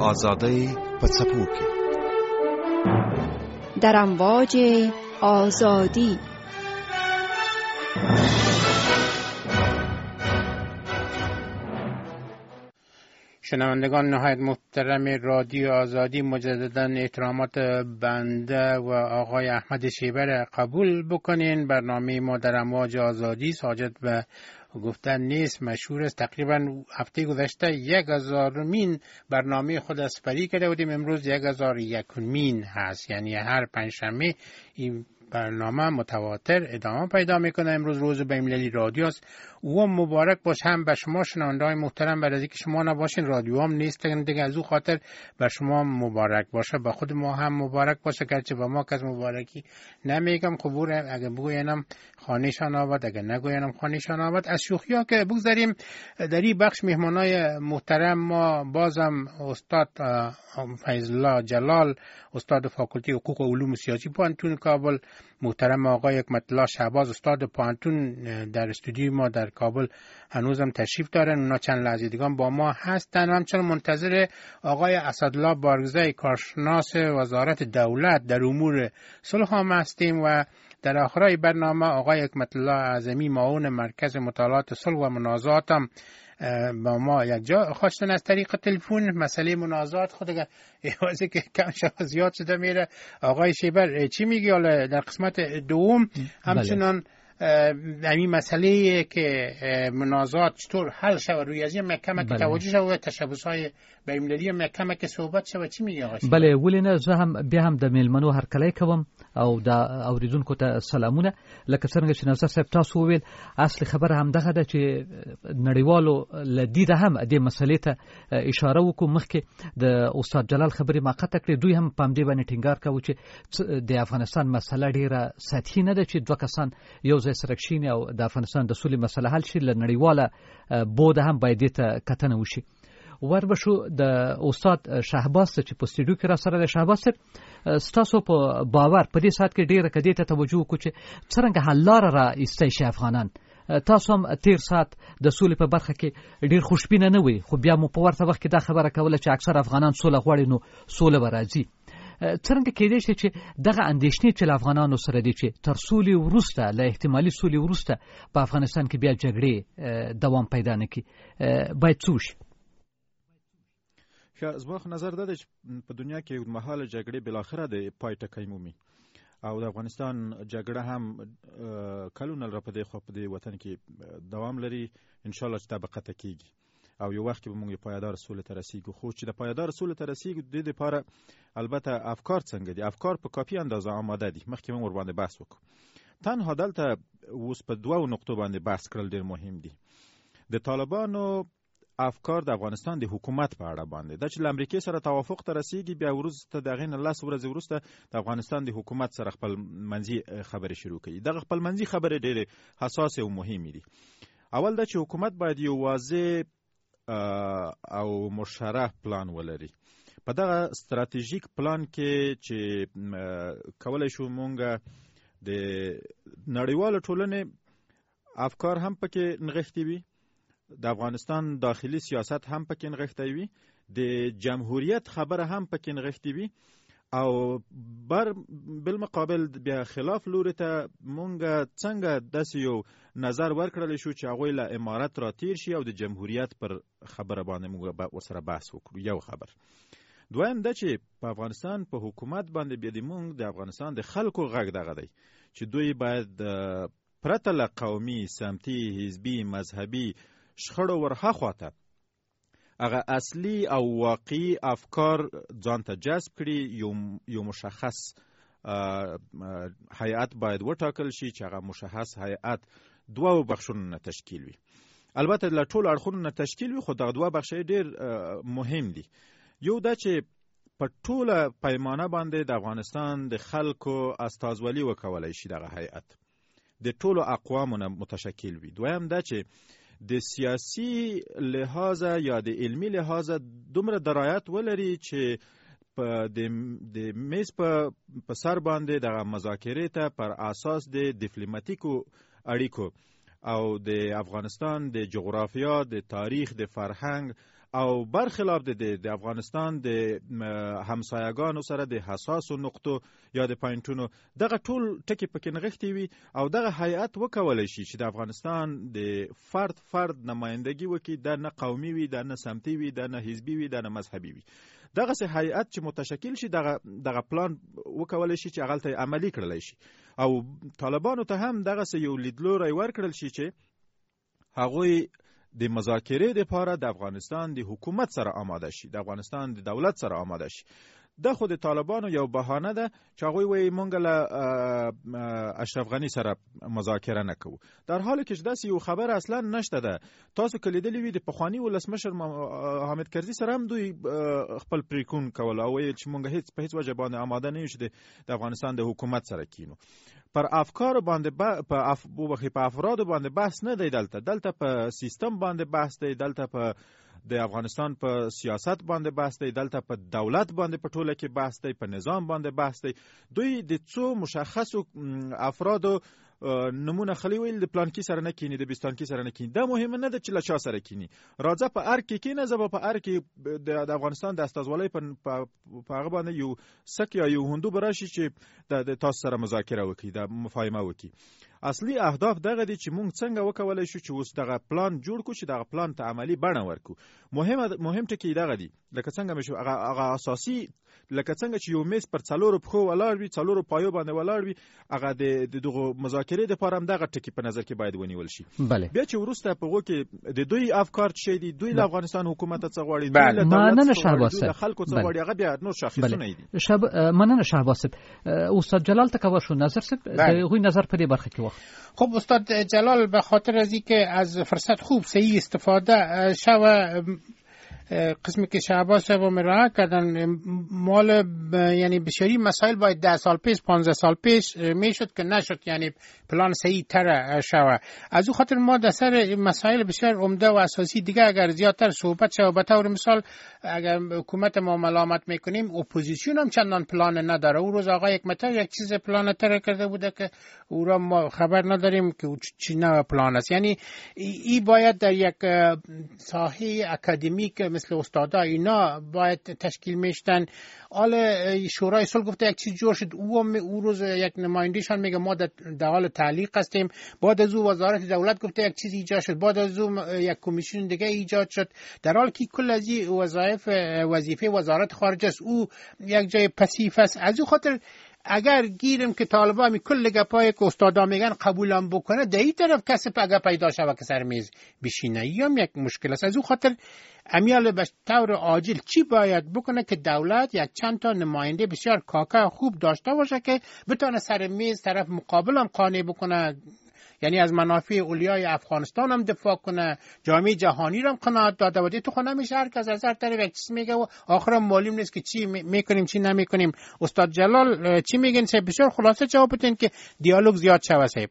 آزادی په څپو کې در امواج آزادی. شنوندگان نهایت محترم رادیو آزادی، مجددا احترامات بنده و آقای احمد شیبر قبول بکنین. برنامه ما در امواج آزادی ساجد و گفتن نیست، مشهور است. تقریبا هفته گذشته 1000مین برنامه خود اسپری کرده بودیم، امروز 1001مین هست، یعنی هر پنجشنبه این برنامه متواتر ادامه پیدا میکنه. امروز روز بین‌المللی رادیو است. او مبارک باشه هم به شما شنونده‌های محترم. برای اینکه شما نباشین رادیو هم نیست دیگه، از او خاطر به شما مبارک باشه، به خود ما هم مبارک باشه. گرچه به ما کس مبارکی نمیگم، خبور اگه بگوینم خانه‌شان آباد، اگه نگوینم خانه‌شان آباد. از شوخی‌ها که بگذاریم، در این بخش مهمانای محترم ما بازم استاد فیض‌الله جلال، استاد فاکولته حقوق و علوم سیاسی پانتون کابل، محترم آقای حکمت‌الله شهباز استاد پانتون در استودیوی ما در کابل هنوزم تشریف دارن. اونا چند لحظه دیگه با ما هستن. همچنین منتظر آقای اسدالله بارگزی، کارشناس وزارت دولت در امور صلح هم هستیم. و در آخرای برنامه آقای حکمت‌الله اعظمی، معاون مرکز مطالعات صلح و منازعات هم با ما یک جا خواستن از طریق تلفن. مسئله منازعات خود ایوازی که کم شد زیاد شده میره. آقای شیبر چی میگی؟ حالا در قسمت دوم همچنان همین مسئله که منازعات چطور حل شود روی از این محکمه که توجه شود، تشبث‌های بین‌المللی محکمه که صحبت شود، چی میگی آقای شیبر؟ بله، ولې نه، زه هم بیا هم د میلمنو هرکلی کوم او د اوریدونکو ته سلامونه. لکه څنګه چې نظر صاحب تاسو وویل، اصل خبره هم دغه ده چې نړیوالو لدیده هم دې مسلې ته اشاره وکړو. مخکې د استاد جلال خبرې ما قطع کړې، دوی هم په همدې باندې ټینګار کوي چې د افغانستان مسله ډیره سطحي نه ده، چې دوه کسان یو ځای سره کښیني او د افغانستان د سولې مسله حل شي. له نړیواله بوده هم باید دې ته کتنه وشي. وربشو د استاد شهباز چې په استودیو کې را سره د شهباز ستاسو په باور په دې سات کې ډیره کدی ته توجه وکړو چې څنګه حل لاره را ایستای شي افغانان. تاسو هم تیر سات د سولې په برخه کې ډیر خوشبینه نه وي، خو بیا مو په ورته وخت کې دا خبره کوله چې اکثر افغانان سوله غواړي، نو سوله به راځي. څنګه کېدای شي چې دغه اندېښنې چې افغانانو سره دي چې تر سولې وروسته، له احتمالي سولې وروسته په افغانستان کې بیا جګړې دوام پیدا نه کړي، باید څه وشي؟ زما خو نظر ده چې په دنیا کې اوږدمهاله جګړې بالاخره د پای ټکی مومي، او د افغانستان جګړه هم کلونه را په دې خوا په دې وطن کې دوام لري. انشاءالله چې دا به قطع کېږي او یو وخت کې به موږ پایدار سولې ته رسیږو. خو چې د پایدار سولې ته رسیږو د دې دپاره البته افکار څنګه دي؟ افکار په کافي اندازه آماده دي. مخکې موږ ورباندې بحث وکړو. تنها دلته اوس په دوو نقطو باندې بحث کړل ډېر مهم دي. د طالبانو افکار د افغانستان د حکومت په اړه باندې دا چې له امریکې سره توافق ته رسیږي، بیا وروسته د هغې نه 10 ورځې وروسته د افغانستان د حکومت سره خپل منځي خبرې شروع کوي. دغه خپل منځي خبرې ډېرې حساسې او مهمې دي. اول دا چې حکومت باید یو واضح او مشرح پلان ولري. په دغه ستراتیژیک پلان کې چې کولی شو مونږ د نړیوالو ټولنې افکار هم پکې نغښتي وي، د افغانستان داخلي سیاست هم پکې نغښتی وي، د جمهوریت خبره هم پکې نغښتي وي، او بالمقابل بیا خلاف لوري ته مونږ څنګه داسې یو نظر ورکړلی شو چې هغوی له امارت را تیر شي او د جمهوریت پر خبره باندې مونږ ورسره بحث وکړو. یو خبر. دویم دا چې په افغانستان په حکومت باندې بیا د مونږ د افغانستان د خلکو غږ دغه دی چې دوی باید پرته له قومي، سمتي، حزبي، مذهبي شخړو ورهاخوا ته هغه اصلي او واقعي افکار ځان ته جذب کړي. یو مشخص هیئت باید وټاکل شي چې هغه مشخص هیئت دوه بخشونو نه تشکیل وي. البته له ټولو اړخونو نه تشکیل وي، خو دغه دوه بخشې ډېر مهم دي. یو دا چې په ټوله پیمانه باندې د افغانستان د خلکو استازولي وکولی شي دغه هیئت، د ټولو اقوامو نه متشکل وي. دویم دا چې د سیاسی لحاظه یا د علمی لحاظه دومره درایت ولري چې د میز په سر باندې د مذاکرې ته پر اساس د ډیپلوماټیکو اړیکو او د افغانستان د جغرافیا، د تاریخ، د فرهنګ او برخلاف د افغانستان د همسایگانو سره د حساسو نقطو یا د پاینټونو دغه ټول ټکی پکې نغښتي وي او دغه هیئت وکولای شي چې د افغانستان د فرد نمائندګي وکړي، د نه قومي وي، د نه سمتي وي، د نه حزبي وي، د نه مذهبي وي. دغه سه هیئت چې متشکل شي دغه پلان وکولای شي چې هغه ته عملی کړل شي او طالبانو ته هم دغه سه یو لیدلوری ورکړل شي چې هغوی د مذاکرې لپاره د افغانستان د حکومت سره آماده شي، د افغانستان د دولت سره آماده شي. د خود طالبانو یو بهانه ده چې هغوی وایي مونږ له اشرف غنی سره مذاکره نه کوو، در حالی کې داسې یو خبر اصلا نشته ده. تاسو که لیدلی وي د پخواني ولسمشر حامد کرزي سره هم دوی خپل پریکون کول او ویل چې مونږ په هیڅ وجه باندې آماده نه یو چې د افغانستان د حکومت سره کینو. پر افکار باندې په افراد باندې بحث نه دی، دلته په سیستم باندې بحث دی، دلته په د افغانستان په سیاست باندې بحث دی، دلته په دولت باندې په ټوله کې بحث دی، په نظام باندې بحث دی. دوی د څو مشخصو افرادو نمونه خلی ویل د پلان کې سره نه کینی، د بستان کې سره نه کینی. دا مهم نه ده چې له چا سره کینی. راځه په ار کې کینه، زه په ار کې د افغانستان د استازوالۍ په هغه باندې یو سک یا یو هندو براشي چې د تاسو سره مذاکره وکړي، د مفاهمه وکړي. اصلي اهداف دغه دي چې مونږ څنګه وکولای شو چې اوس دغه پلان جوړ کړو، چې دغه پلان ته عملی بڼه ورکړو. مهم ټکی دغه دي، لکه څنګه مشو هغه اساسي، لکه څنګه چې یو میز پر څلورو پښو ولاړ وي، څلورو پایو باندې ولاړ وي، هغه د دغه مذاکرې لپاره هم دغه ټکی په نظر کې باید ونیول شي. بیا چې ورسته په وګ کې د دوی افکار څه دي، دوی له افغانستان حکومت څخه غواړي، دوی له دولت څخه خلکو څخه غواړي، هغه بیا نور شاخصونه دي. مننه شهباز صاحب. استاد جلال تکور شو نظر صاحب غوی نظر په دې برخه کې وخت. خب استاد جلال به خاطر از اینکه از فرصت خوب صحیح استفاده شوه، قسمی که شهباز صاحب مراجعه کردن مال یعنی بسیاری مسائل باید 10 سال پیش 15 سال پیش میشد که نشد، یعنی پلان صحیح تر شوه. از او خاطر ما در سر مسائل بسیار عمده و اساسی دیگه اگر زیادتر صحبت شود، به طور مثال اگر حکومت ما ملامت میکنیم اپوزیسیون هم چندان پلان نداره. او روز آقای حکمتیار یک چیز پلان تر کرده بوده که او را ما خبر نداریم که چی نوع پلان است. یعنی ای باید در یک ساحه اکادمیک مثل استادا اینا باید تشکیل میشتن. حال شورای صلح گفته یک چیز جور شد، او روز یک نمایندهشان میگه ما در حال تعلیق هستیم. بعد از او وزارت دولت گفته یک چیز ایجاد شد، بعد از او یک کمیسیون دیگه ایجاد شد، در حالی که کل از این وظیفه وزارت خارجه است، او یک جای پسیف است. از او خاطر اگر گیرم که طالبان می کل گپای که استادا میگن قبولم بکنه، در این طرف کسی پگه پیدا شوه که سر میز بشینه، هم یک مشکل است. از او خاطر امیال به طور عاجل چی باید بکنه که دولت یک چند تا نماینده بسیار کاکا خوب داشته باشه که بتونه سر میز طرف مقابل هم قانع بکنه، یعنی از منافع اولیای افغانستان هم دفاع کنه، جامعه جهانی رو هم قناعت داده بوده. تو خونه میشه هر کس از هر طرف یک چیز میگه و آخرام معلوم نیست که چی میکنیم چی نمیکنیم. استاد جلال چی میگن؟ صاحب بسیار خلاصه جواب بدین که دیالوگ زیاد شوه. صاحب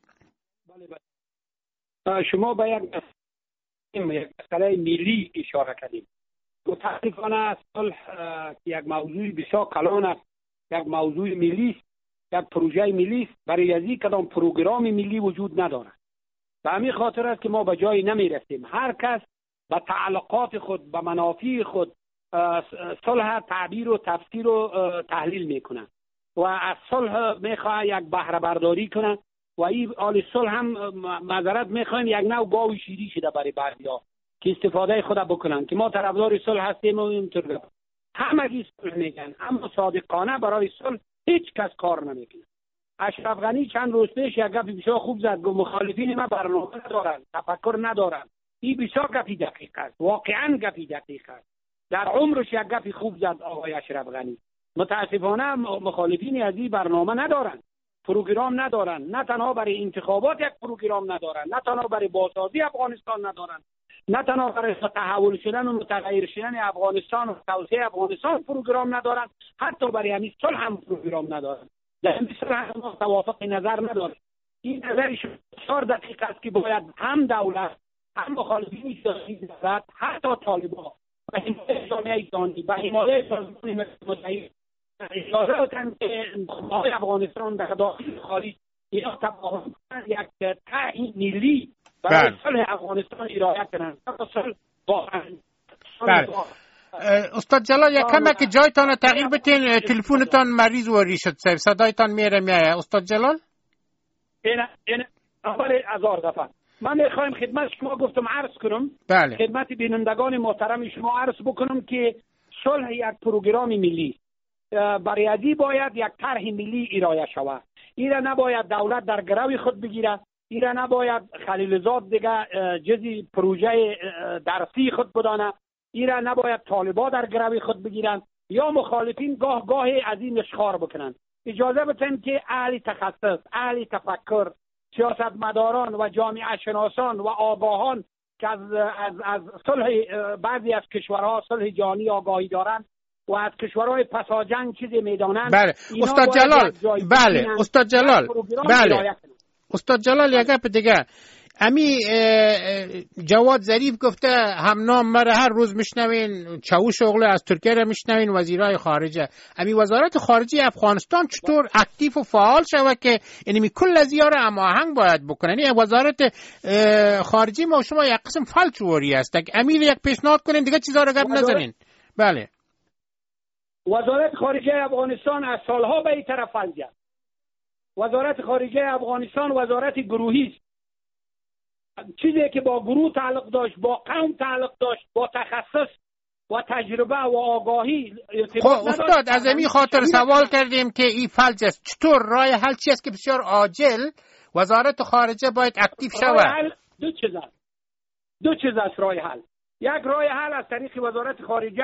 شما به یک مسئله ملی اشاره کردید. متاسفانه صلح یک موضوع بسیار کلان است، یک موضوع ملی است، یک پروژه ملی است. برای از این کدام پروگرام ملی وجود ندارد. به همین خاطر است که ما به جایی نمی رسیم. هر کس به تعلقات خود، به منافع خود صلح تعبیر و تفسیر و تحلیل میکنه و از صلح میخواه یک بهره برداری کنه و این آل صلح هم معذرت میخوایم یک نوع گاو شیری شده برای بعضیا که استفاده خود بکنن که ما طرفدار صلح هستیم و اینطور. همگی صلح میگن اما صادقانه برای صلح هیچ کس کار نمیکنه. اشرف غنی چند روز پیش یک گپ بسیار خوب زد، گفت مخالفین ما برنامه ندارن، تفکر ندارن. این بسیار گپی دقیق است، واقعا گپی دقیق است. در عمرش یک گپی خوب زد آقای اشرف غنی. متاسفانه مخالفین از این برنامه ندارن، پروگرام ندارن، نه تنها برای انتخابات یک پروگرام ندارن، نه تنها برای بازسازی افغانستان ندارن، نه تنها برای تحول شدن و متغیر شدن افغانستان و توسعه افغانستان پروگرام ندارن، حتی برای همین صلح هم پروگرام ندارن. در این صلح هم توافق نظر ندارن. این نظرش بسیار دقیق است که باید هم دولت، هم مخالفین سیاسی دولت، حتی طالبان و حمایت جامعه اسلامی و حمایت سازمان متحد اجازه بدن که انتخابات افغانستان در داخل خارج اینا تفاهم یک تعیین ملی برای صلح افغانستان ارائه کنند. صلح واقعا استاد جلال یک کمک جایتان تغییر بتین، تلفنتان مریض و ریشت صدایتان میره میایه. استاد جلال این اول هزار دفعه من میخوایم خدمت شما گفتم عرض کنم. بله. خدمت بینندگان محترم شما عرض بکنم که صلح یک پروگرام ملی برای ازی باید یک طرح ملی ارائه شود. ایرا نباید دولت در گروی خود بگیره، ایرا نباید خلیلزاد دیگه جزی پروژه درسی خود بدانه، ایرا نباید طالبا در گروی خود بگیرن یا مخالفین گاه گاهی از این نشخوار بکنن. اجازه بدن که اهل تخصص، اهل تفکر، سیاستمداران و جامعه شناسان و آگاهان که از صلح بعضی از کشورها صلح جهانی آگاهی دارند و از کشورهای پساجنگ چیزی میدانند. بله استاد جلال، بله استاد جلال، بله استاد جلال، یک گپ دیگه. امی جواد ظریف گفته همنام مره هر روز میشنوین، چاوش اوغلو از ترکیه را میشنوین، وزیرای خارجه. امی وزارت خارجه افغانستان چطور اکتیو و فعال شوه که اینمی کل از یاره هماهنگ باید بکنن؟ این وزارت خارجه ما شما یک قسم فالچوری است، امی یک پیشنهاد کنین دیگه چیزا رو گپ نزنین. بله وزارت خارجه افغانستان از سالها به این طرف فلج است. وزارت خارجه افغانستان وزارت گروهی است. چیزی که با گروه تعلق داشت، با قوم تعلق داشت، با تخصص و تجربه و آگاهی خب استاد از این خاطر سوال کردیم که این فلج است. چطور راه حل چی است که بسیار عاجل وزارت خارجه باید اکتیو شود؟ دو چیز است راه حل. یک راه حل از طریق وزارت خارجه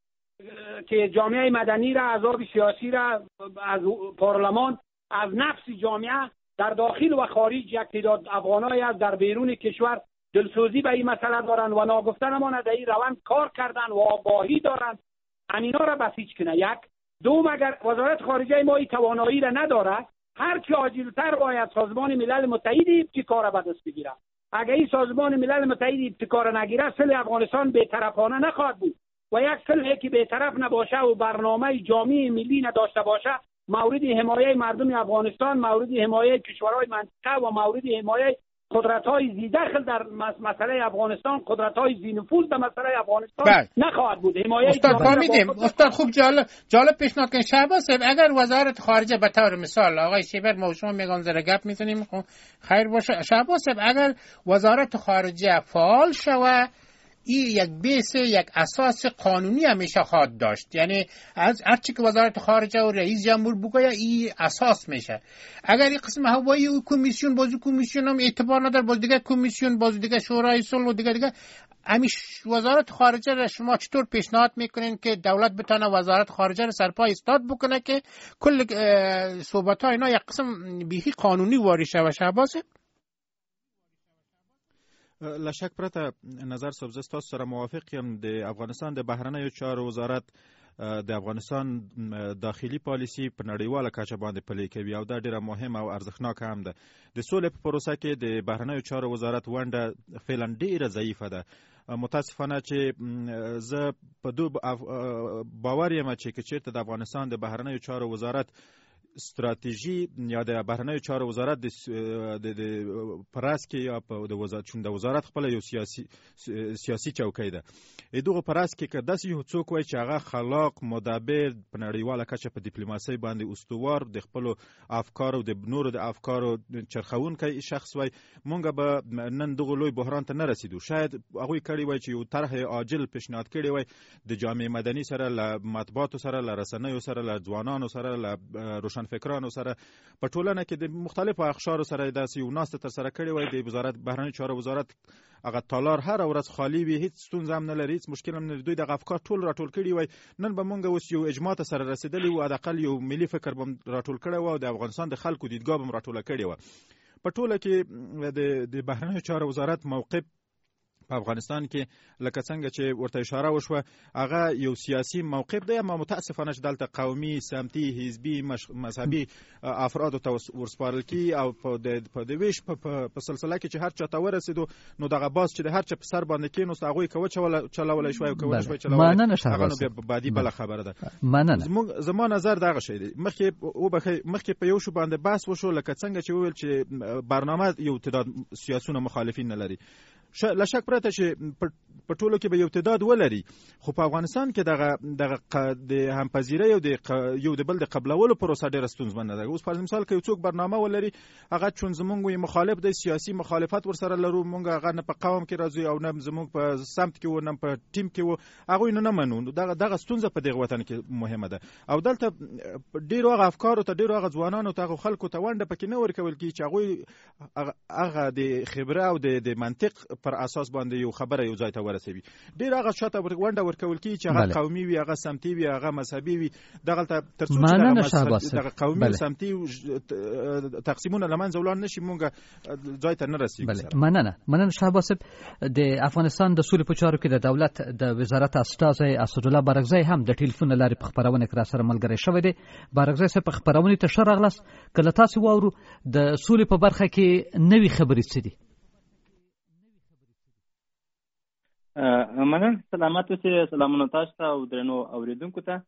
که جامعه مدنی را، احزاب سیاسی را، از پارلمان، از نفس جامعه در داخل و خارج یک تعداد افغانایی از در بیرون کشور دلسوزی به این مسئله دارند و ناگفتنمان در این روند کار کردن و آگاهی دارند، همینا را بسیج کنه. یک دوم، اگر وزارت خارجه ما این توانایی را نداره، هر چه عاجلتر باید سازمان ملل متحد ابتکار به دست بگیره. اگر این سازمان ملل متحد ابتکار نگیره، صلح افغانستان بی‌طرفانه نخواهد بود و یک صلحی که بی‌طرف نباشه و برنامه جامع ملی نداشته باشه، مورد حمایه مردم افغانستان، مورد حمایه کشورهای منطقه و مورد حمایه قدرت‌های ذی‌دخل در مسئله افغانستان، قدرت‌های ذی‌نفوذ در مسئله افغانستان نخواهد بود. حمایه استاد فهمیدیم. استاد خوب جالب پیشنهاد کردن. شهباز صاحب، اگر وزارت خارجه به طور مثال آقای شیبر ما شما میگن زره گپ می‌زنیم خیر باشه. شهباز صاحب اگر وزارت خارجه فعال شوه، این یک بیس، یک اساس قانونی همیشه خواهد داشت. یعنی از هرچی که وزارت خارجه و رئیس جمهور بگوید این اساس میشه. اگر این قسم هوایی و کمیسیون، بازو کمیسیون هم اعتبار نداره، باز دیگه کمیسیون، باز دیگه شورای صلح و دیگه همیشه وزارت خارجه را شما چطور پیشنهاد میکنین که دولت بتونه وزارت خارجه را سرپای استاد بکنه که کل صحبت ها اینا یک قسم بیخی قانونی واری شه؟ شهباز لشک پرته نظر سبزه ستاسو سره موافق یم. د افغانستان د بهرنیو چارو وزارت د افغانستان داخلي پالیسی په نړیواله کچه باندې پلي کوي او دا ډیره مهمه او ارزښتناکه هم ده. د سولې په پروسه کې د بهرنیو چارو وزارت ونډه فعلا ډیره ضعیفه ده. متاسفانه چې زه په دو باور یم چې چیرته د افغانستان د بهرنیو چارو وزارت استراتیژی یا د بهرنیو چارو وزارت د پراس کې یا د وزارت خپل یو سیاسي چوکۍ ده. دغه پراس کې که داسې یو څوک وای چې هغه خلاق، مدبر، په نړیواله کچه په ډیپلوماسۍ باندې استوار، د خپلو افکارو د نورو د افکارو چرخونکی شخص وای، مونږ به نن دغه لوی بحران ته نه رسیدو. شاید هغوی کړي وای چې یو طرح عاجل پیشنهاد کړي وای د جامعه مدني سره، له مطبوعاتو سره، له رسنیو سره، له ځوانانو سره، له فکرانو سره، په ټولنه کې د مختلفو اقشارو سره داسې یو ناسته ترسره کړې وای. د وزارت بهرنیو چارو وزارت هغه تالار هر ورځ خالی وي، هیڅ ستونزه هم نه لري، هیڅ مشکل هم نه لري. دوی دغه افکار ټول راټول کړي وای. نن به مونږ اوس یو اجماع ته سره رسېدلي وو، حداقل یو ملي فکر به راټول کړی وو او د افغانستان د خلکو دیدګاه به راټوله کړې وه. په ټوله کې د بهرنیو چارو وزارت موقف په افغانستان کې لکه څنګه چې ورته اشاره وشوه هغه یو سیاسي موقف دی، اما متاسفانه چې دلته قومي، سمتي، حزبي، مذهبي افرادو ته ورسپارل کی او په د ویش په سلسله کې چې هر چا ته ورسېدو نو دغه باز چې د هر چا په سر باندې کېنوست هغوی که چلولی شوی او که ونه شوی چلولی هغه نو بیا بعدي بله خبره ده. زما نظر دغه شی دی. مخکې په یو شو باندې بحث وشو، لکه څنګه چې وویل چې برنامه یو تعداد سیاسونه مخالفین نه لري. لا شک پرته چې په ټولو کې به یو تعداد ولري، خو په افغانستان کې دغه د همپذیرۍ او د یو د بل د قبلولو پروسه ډېره ستونزمنه ده. اوس پر مثال که یو څوک برنامه ولري هغه چون زمونږ مخالف دی، سیاسي مخالفت ورسره لرو، مونږ هغه نه په قوم کې راځو او نه زمونږ په سمت کې و نه په ټیم کې و، هغوی نه منو. دغه ستونزه په دغه وطن کې مهمه ده او دلته ډېرو هغه افکارو ته، ډېرو هغه ځوانانو ته، هغه خلکو ته ونډه پکې نه ورکول کېږي چې هغوی هغه د خبره او د منطق پر اساس باندې یو خبره یو ځای ته ورسوي. ډېر هغه شاته ونډه ورکول کېږي چې هغه قومي وي، هغه سمتي وي، هغه مذهبي وي. دغلته تر څو چې دغه قومي او سمتي تقسیمونه له منځه ولاړ نشي، مونږ ځای ته نه رسېږو. مننه شهباز صاحب. د افغانستان د سولې په چارو کې د دولت د وزارت استازی اسدالله بارګزی هم د ټلیفون لارې په خپرونه کې راسره ملګری شوی دی. بارګزی صاحب په خپرونې ته ښه راغلاست. کله تاسو واورو د سولې په برخه کې نوې خبرې څه دي؟ مننه. سلامات اوسئ. سلامونه تاسو ته او درنو اوریدونکو ته.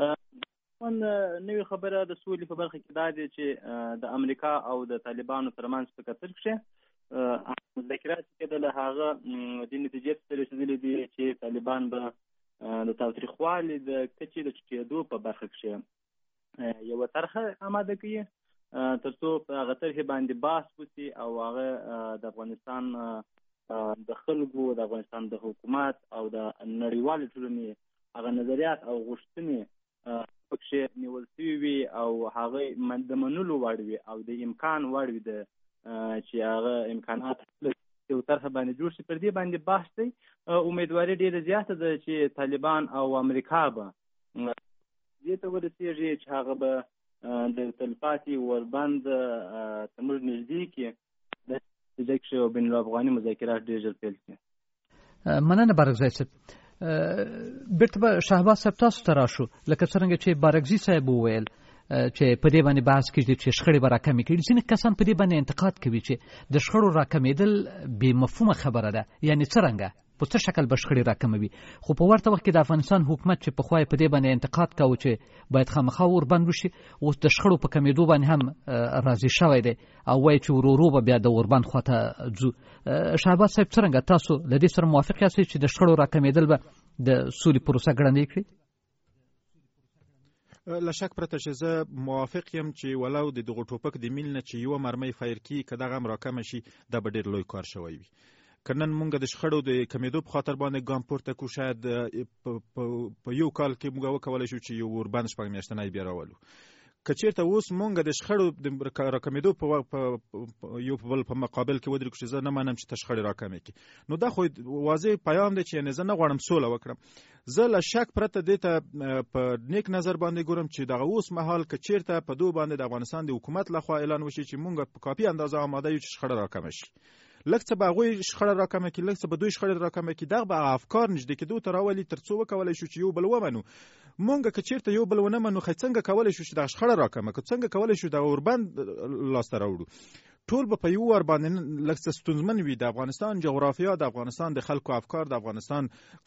نوې خبره د سولې په برخه کې دا دی چې د امریکا او د طالبانو ترمنځ په کتر کې مذاکرات کېدل، هغه د نتیجې ته رسېدلي دي چې طالبان به د تاوتریخوالي د کچې د ټیټېدو په برخه کې یوه طرحه اماده کوي تر څو په هغه طرحې باندې بحث وشي او هغه د افغانستان د خلکو، د افغانستان د حکومت او د نړیوالې ټولنې هغه نظریات او غوښتنې پکې نیول شوي وي او هغه د منلو وړ وي او د امکان وړ وي چې هغه امکانات یو طرحه باندې جوړ شي. پر دې باندې بحث دی. امیدواري ډېره زیاته ده چې طالبان او امریکا به دې ته ورسېږي چې هغه به د تلپاتې وربند ته موږ نږدې کړي چې او بین الافغاني مذاکرات ډېر ژر پیل کړي. مننه بارګزی صاحب. بیرته به شهباز صاحب تاسو ته راشو. لکه څرنګه چې بارګزی صاحب وویل چې په دې باندې بحث کېږي چې شخړې به راکمې کړي. ځینې کسان په دې باندې انتقاد کوي چې د شخړو راکمېدل بې مفهومه خبره ده، یعنی څرنګه په څه شکل به شخړې راکموي. خو په ورته وخت کې د افغانستان حکومت چې پخوا یې په دې باندې انتقاد کوي چې باید خامخا وربند وشي، اوس د شخړو په کمېدو باندې هم راضي شوی دی او وایي چې ورو به بیا د وربند خواته ځو. شهباز صاحب څرنګه تاسو له دې سره موافق یاستئ چې د شخړو راکمېدل به د سولې پروسه ګړندۍ کړي؟ لا شک پرته چې زه موافق یم چې ولو د دغه ټوپک د میل نه چې یوه مرمۍ فایر کړي، که دغه هم راکمه شي دا به ډېر لوی کار شوی وي. که نن مونږ د شخړو د کمېدو په خاطر باندې ګام پورته کړو، شاید په یو کال کې مونږ وکولی شو چې یو وربند شپږ میاشتنی بیا راولو. که چېرته اوس مونږ د شخړو د راکمېدو په یو بل په مقابل کې ودرېږو چې زه نه منم چې ته شخړې راکمې کړي، نو دا خو واضح پیغام دی چې یعنې زه نه غواړم سوله وکړم. زه له شک پرته دې ته په نیک نظر باندې ګورم چې دغه اوس مهال که چېرته په دو باندې د افغانستان د حکومت لخوا اعلان وشي چې مونږ په کافي اندازه آماده یو چې شخړه راکمه شي، لږ څه به هغوی شخړه راکمه کړي، لږ څه به دوی شخړې راکمه کړي، دغه به افکار نږدې کېدو ته راولي تر څو وکولی شو چې یو بل ومنو. مونږ که چېرته یو بل ونه منو، خو څنګه کولی شو چې دغه شخړه راکمه کړو، څنګه کولی شو دغه اوربند لاسته راوړو. ټول به په یو وار باندې لږ څه ستونزمن وي. د افغانستان جغرافیا، د افغانستان د خلکو افکار، د افغانستان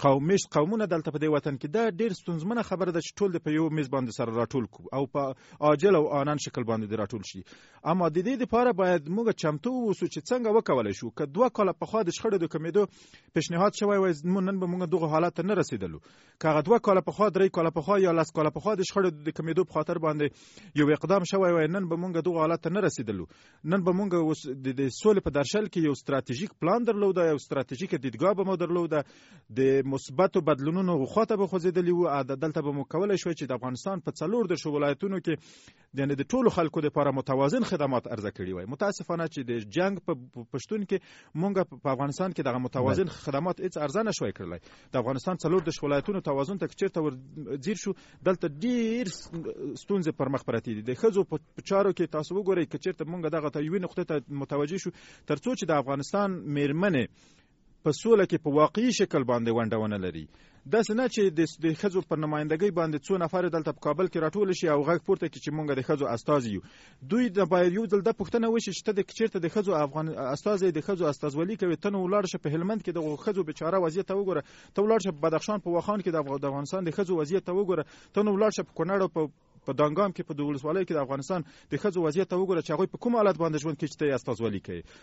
قومونه دلته په دې وطن کې دا ډېر ستونزمنه خبره ده چې ټول په یو میز باندې سره راټول کړو او په عاجل او آنن شکل باندې راټول شي. اما د دې لپاره باید موږ چمتو اوسو چې څنګه وکولی شو. که 2 کاله پخوا د شخړو د کمېدو پیشنهاد شوی وای، نن به موږ دغه حالت ته نه رسېدلو. که هغه 2 کاله پخوا، 3 کاله پخوا یا 10 کاله پخوا د شخړو د کمېدو په خاطر باندې یو اقدام شوی وای، نن به موږ دغه حالت ته نه رسېدلو. نن به موږ د سولې په درشل کې یو ستراتیژیک پلان درلوده، یو ستراتیژیک دیدګاه به مو درلوده، د مثبتو بدلونونو خواته به خوځېدلي وو. دلته به مو کولی شوی چې د افغانستان په 4 ولایتونو کې د ټولو خلکو لپاره متوازن خدمات عرضه کړي وای. متاسفانه چې د جنگ په پښتون کې مونږ په افغانستان کې دغه متوازن خدمات هیڅ عرضه نشوی کړلی. د افغانستان 4 ولایتونو توازن ته چېرته ورځیر شو، دلته ډېر ستونزې پر مخ پرتې دي. د ښځو په چارو کې تاسو وګورئ، که چېرته مونږ دغه ته یوې نقطې ته متوجه شو، تر څو چې د افغانستان میرمنې په سوله کې په واقعي شکل باندې ونډه ونه لري. داسې نه چې د ښځو پر نمایندګۍ باندې څو نفر دلته په کابل کې راټول شي او غږ پورته کړي چې مونږ د ښځو استازي یو. دوی باید یو ځل دا پوښتنه وشي چې ته چېرته د ښځو افغان استازی د ښځو استازولي کوي، ته نو ولاړ شه په هلمند کې د ښځو بیچاره وضعیت ته وګوره، ته ولاړ شه په بدخشان په واخان کې د افغانستان د ښځو وضعیت ته وګوره، ته نو ولاړ شه په کونړ او په دانګام کې په د ولسوالۍ کې د افغانستان د ښځو وضعیت ته وګوره چې هغوی په کوم حالت باندې ژوند کوي چې ته یې استازولي کوي.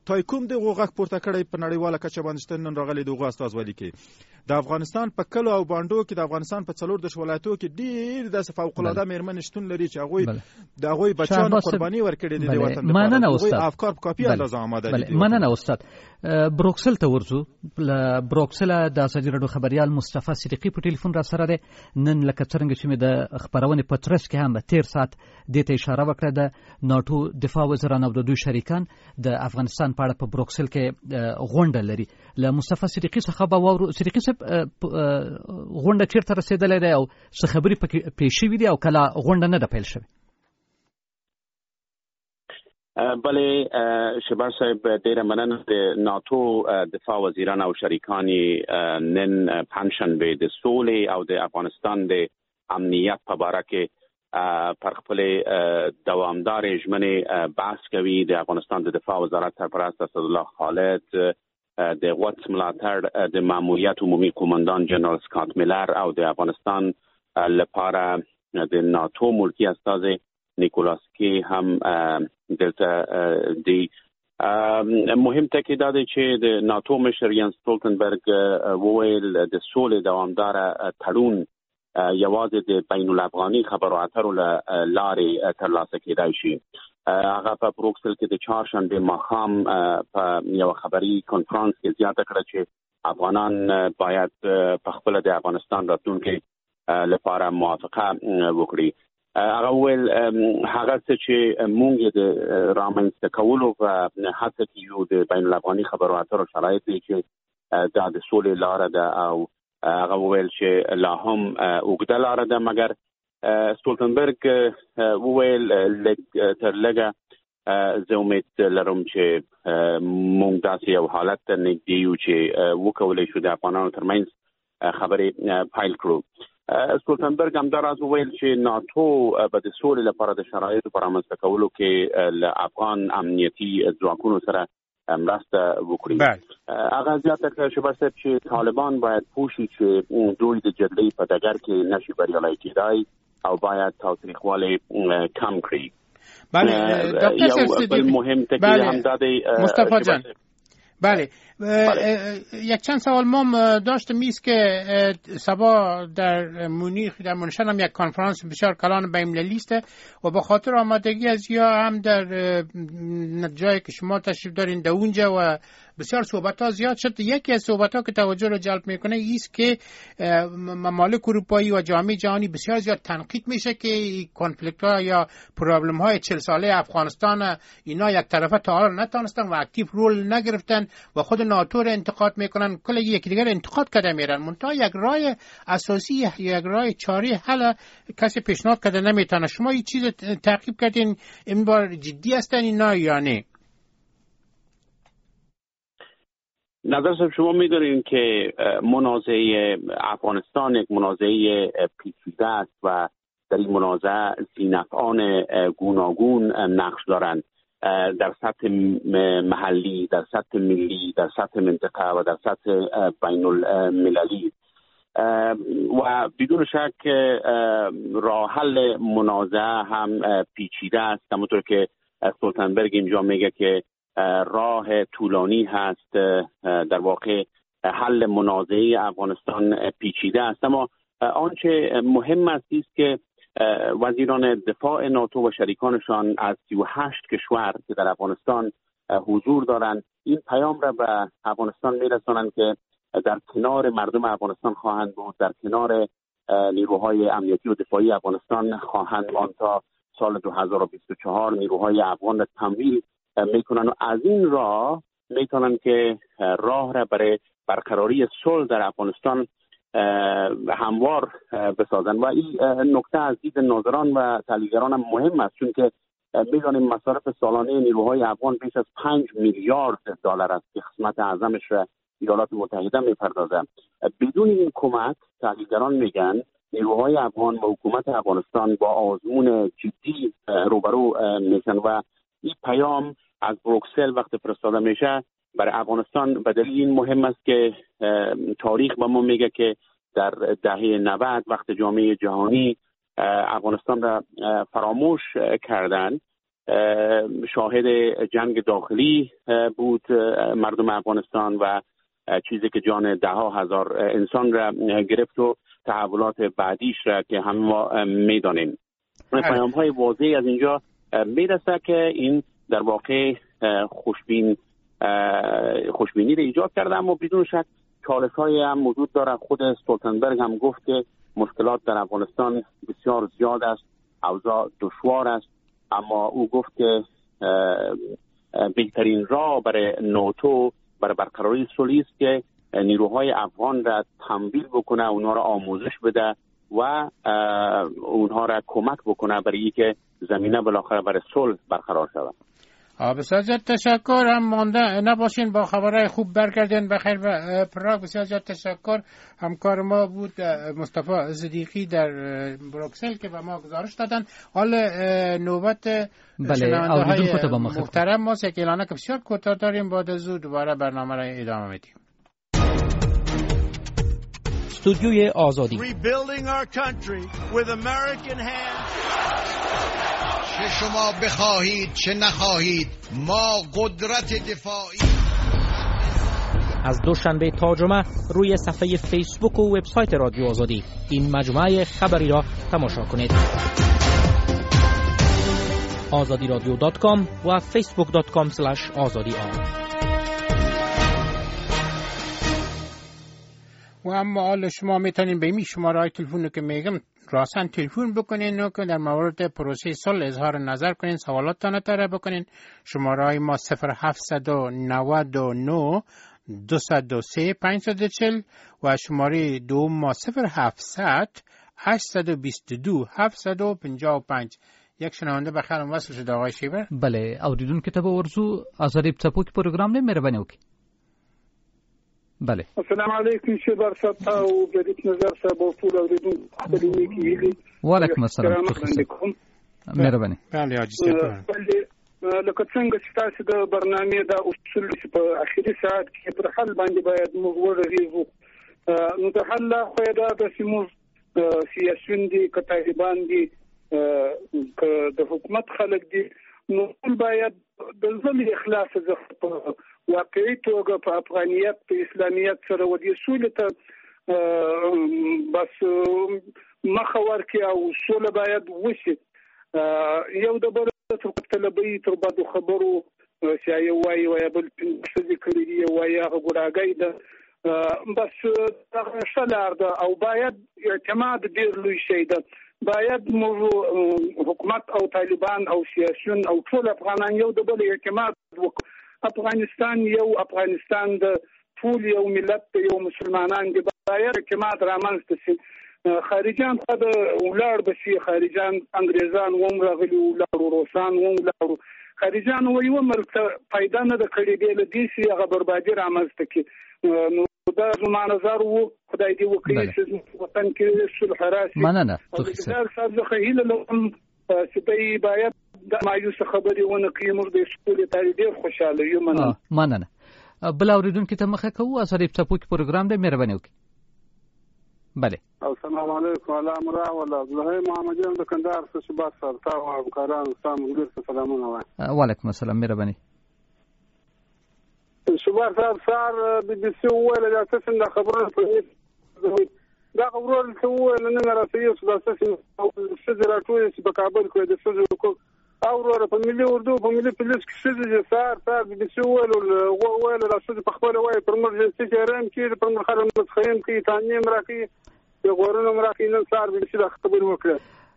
تای کوم د غوغک پورته کړی په نړیواله کچه باندې نن راغلی د غو استازولي کې د افغانستان په کلو او باندو کې د افغانستان په 14 ولایتو کې ډیر د فوق العاده میرمن شتون لري چې هغه د هغه بچانو قرباني ورکړي د وطن لپاره هغه افکار په کاپي اندازه آماده دي. مننه استاد. بروکسل ته ورځو. بروکسل د ازادي رادیو خبريال مصطفی صدیقی په ټلیفون را سره ده. نن لکه څنګه چې د خبرونه پترس کې هم 13 ساعت د ته اشاره وکړه د ناتو دفاع وزران او د دوی شریکان د افغانستان په اړه په بروکسل کې غونډه لري. له مصطفی صدیقی څخه به وورو. صدیقی صاحب غونډه چیرته رسیدلې ده او څه خبرې پکې پیښ شوې دي او کله غونډه نه ده پیل شوې؟ بله شباش صاحب ډیره مننه. د ناتو دفاع وزیران او شریکانی نن پنجشنبه د سولې او د افغانستان د امنیت په اړه کې پر خپل دوامدار ژمنې بحث کوي. د افغانستان د دفاع وزارت سرپرست اسدالله خالد، د غوث ملاتړ د ماموریت عمومي قوماندان جنرال سکات میلر او د افغانستان لپاره د ناتو ملکی استاذ نیکولاس کی هم دلته دی. مهم تاکید ده چې د ناتو مشر ینس ستولتنبرګ وویل د سولې دوامدار تړون یوازې د بین الافغاني خبرو اترو لارې ترلاسه کېدای شي. هغه په بروکسل کې د چهارشنبه ماښام په یو خبري کنفرانس کې زیاته کړه چې افغانان باید په خپل د افغانستان راتلونکي لپاره موافقه وکړي. هغه ویل هغه چې مونږ د رامنځته کولو په هڅه کې یو د بین الافغاني خبرو اترو شرایط دي چې دا د سولې لاره ده او هغه ویل چې لا هم اوږده لاره ده. مګر ستولتنبرګ وویل تر لږه زه امید لرم چې مونږ داسې یو حالت ته نږدې یو چې وکولی شو د افغانانو ترمنځ خبرې پیل کړو. ستولتنبرګ همداراز وویل چې ناتو به د سولې لپاره د شرایطو په رامنځته کولو کې له افغان امنیتي ځواکونو سره مرسته وکړي. هغه زیاته کړه چې طالبان باید پوه شي چې دوی د جګړې په ډګر کې نشي بریالي کېدای او باید تاوتریخوالی کم کړي. بله دکتر صدیقی مهم تکلیف هم داده مصطفی جان. بله یک چند سوال ما داشتم ایست که سبا در مونیخ در مونشن هم یک کنفرانس بسیار کلان بین‌المللی است و به خاطر آمادگی از یا هم در جایی که شما تشریف دارین در اونجا و بسیار صحبت ها زیاد شد. یکی از صحبت ها که توجه رو جلب میکنه ایست که ممالک اروپایی و جامعه جهانی بسیار زیاد تنقید میشه که کنفلیکت ها یا پرابلم های 40 ساله افغانستان اینا یک طرفه تا حالا نتونستن و اکتیو رول نگرفتن و خود ناتو را انتقاد میکنن، کل یکی دیگر انتقاد کرده میرن. منتها یک راه اساسی، یک راه چاره حل کسی پیشنهاد کرده نمیتونه. شما این چیز تعقیب کردین این بار جدی هستن اینا یا نه؟ نظر شما می‌دارین که منازعه افغانستان یک منازعه پیچیده است و در این منازعه ذی‌نفعان گوناگون نقش دارند در سطح محلی، در سطح ملی، در سطح منطقه و در سطح بین المللی و بدون شک راه حل منازعه هم پیچیده است. همونطور که ستولتنبرگ اینجا میگه که راه طولانی هست، در واقع حل منازعه افغانستان پیچیده است. اما آنچه مهم است که وزیران دفاع ناتو و شریکانشان از 38 کشور که در افغانستان حضور دارند این پیام را به افغانستان میرسانند که در کنار مردم افغانستان خواهند بود، در کنار نیروهای امنیتی و دفاعی افغانستان خواهند ماند تا سال 2024. نیروهای افغان را تمویل میکنن و از این راه میتونن که راه را برای برقراری صلح در افغانستان هموار بسازن و این نکته از دید ناظران و تحلیلگران هم مهم است، چون که میدانیم مصارف سالانه نیروهای افغان بیش از 5 میلیارد دلار است که قسمت اعظمش را ایالات متحده میپردازه. بدون این کمک تحلیلگران میگن نیروهای افغان و حکومت افغانستان با آزمون جدی روبرو میشن و این پیام از بروکسل وقت فرستاده میشه برای افغانستان به دلیل این مهم است که تاریخ به ما میگه که در دهه 90 وقت جامعه جهانی افغانستان را فراموش کردن، شاهد جنگ داخلی بود مردم افغانستان و چیزی که جان ده ها هزار انسان را گرفت و تحولات بعدیش را که همه ما میدانیم. پیام های واضحی از اینجا میرسه که این در واقع خوشبینی را ایجاد کرده، اما بدون شک چالش های هم موجود داره. خود استولتنبرگ هم گفت که مشکلات در افغانستان بسیار زیاد است، اوضاع دشوار است، اما او گفت که بهترین راه برای ناتو برای برقراری صلح است که نیروهای افغان را تمویل بکنه، اونها را آموزش بده و اونها را کمک بکنه برای اینکه زمینه بالاخره برای صلح برقرار شود. بسیار زیاد تشکر. هم مانده نباشین، با خبرهای خوب برگردین بخیر و پراگ. بسیار زیاد تشکر. همکار ما بود مصطفی صدیقی در بروکسل که به ما گزارش دادن. حال نوبت شنونده های محترم ماست. یک اعلانه که بسیار کوتاه داریم، بعد از او دوباره برنامه را ادامه میدیم. استودیوی آزادی. چه شما بخواهید چه نخواهید، ما قدرت دفاعی. از دوشنبه تا جمعه روی صفحه فیسبوک و وبسایت رادیو آزادی این مجموعه خبری را تماشا کنید. azadiradyo.com و facebook.com/azadi. و اما حال شما میتونین به این شماره تلفن که میگم راسن تلفن بکنین و که در مورد پروسه صلح اظهار نظر کنین، سوالاتتان طرح بکنین. شماره های ما 0799 203 540 و شماره دوم ما 0700 822 755. یک شنونده بخیر وصل شده آقای شیبر. بله، اوریدونکو ته به ورزو آزادی څپوکي پروګرام نه مهرباني وکړي. بله السلام علیکم شیبر صاحب او جدید نظر صاحب او ټول اوریدونکو خپلوي کیږي. وعلیکم السلام. مهرباني. بله حاجی صاحب. لکه څنګه چې تاسو د برنامه د اصول په اخیری ساعت کې پر حل باندې باید موږ ورغېږو. نو د حل خو دا د سیمو سیاسيون دي که طالبان دي که د حکومت خلک دي، نو باید د ځل اخلاص زغ واقعي توګه په افغانیت په اسلامیت سره ودی سولې ته بس مخور کې او سولې باید وشي. یو د بل طلبي تر بعد خبرو سیاي وای وای بل څه ذکر دی وای هغه ګراګای ده بس هغه شلار ده او باید اعتماد ډیر لوی شي ده. باید حکومت او طالبان او سیاسيون او ټول افغانان یو د بل اعتماد وکړي. افغانستان یو افغانستان د ټول یو ملت یو مسلمانان دی، باید اعتماد رامنځته شي. خارجان خد ولار بشي، خارجان انګريزان و راغلي ولار روسان و ولار خارجان و یو ملک فائدہ نه د کړي دی لدی شي هغه بربادي رامنځته کی. نو دا زما نظر وو، خدای دې وکړي چې وطن کې صلح راشي. مننه تو صاحب زه خیله لوم چې باید د مایوس خبرې ونه کوي. موږ د سکول تاریخ ډیر خوشاله یو. مننه. بل اوریدونکو ته مخه کوو اثر څپوکي پروګرام دې مهرباني وکړي. بله السلام علیکم ولا امرا ولا زه محمد جان د کندهار څخه شباب سره او همکاران سلام ګر سلامونه وایم. وعلیکم السلام. مهرباني. شباب صاحب بي بي سي ولا د اساس د خبرونو په دا خبرونه څه وایي نه راځي چې د اساس څه راټوي چې په کابل کې د څه کو او ورو په ملي اردو په ملي پولیس کې څه دي صار بي بي سي ولا راځي په خپل وای پر موږ چې رام کې پر موږ خلک متخیم کې تانیم راکې یو غوړنه مراکې نن صار بي بي سي د خبرو وکړه.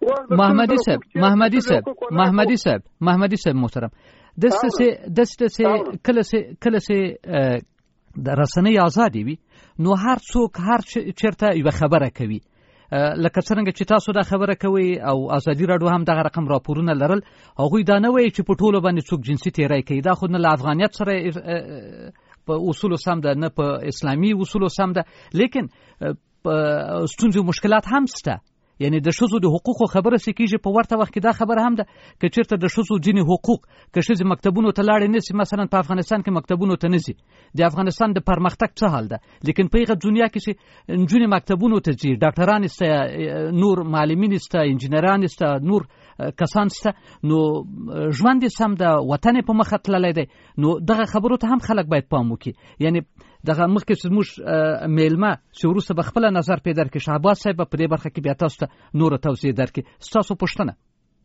محمدي صاحب محترم، دسته کله سه د رسنۍ ازادي وي، نو هر څوک هر چیرته یو خبره کوي. لکه څنګه چې تاسو دا خبره کوي او ازادي راډیو هم دغه رقم راپورونه لرل، هغه دا نه وایي چې په ټولو باندې څوک جنسي تیری کوي. دا خو نه له افغانیت سره په اصول سم ده، نه په اسلامي اصول سم ده، لیکن ستونزې او مشکلات هم شته. یعنی د ښځو د حقوقو خبره سکیږي په ورته وخت کې دا خبره هم ده چې چیرته د ښځو ځینې حقوق که ښځې مکتبونو ته لاړې نه شي، مثلا په افغانستان کې مکتبونو ته نه ځي، د افغانستان د پرمختګ څه حال ده. لیکن په هغه دنیا کې چې نجونې مکتبونو ته ځي، ډاکټران شته، نور معلمین شته، انجینران شته، نور کسان شته نو ژوند سم د وطن په مخه تللی دی نو دغه خبرو ته هم خلک باید پام وکړي یعنی دغه مخکې چې موږ میلمه چې وروسته به خپله نظر پې درکړي شهباز صاحب به په دې برخه کې بیا تاسو ته نوره توضیح درکړي ستاسو پوښتنه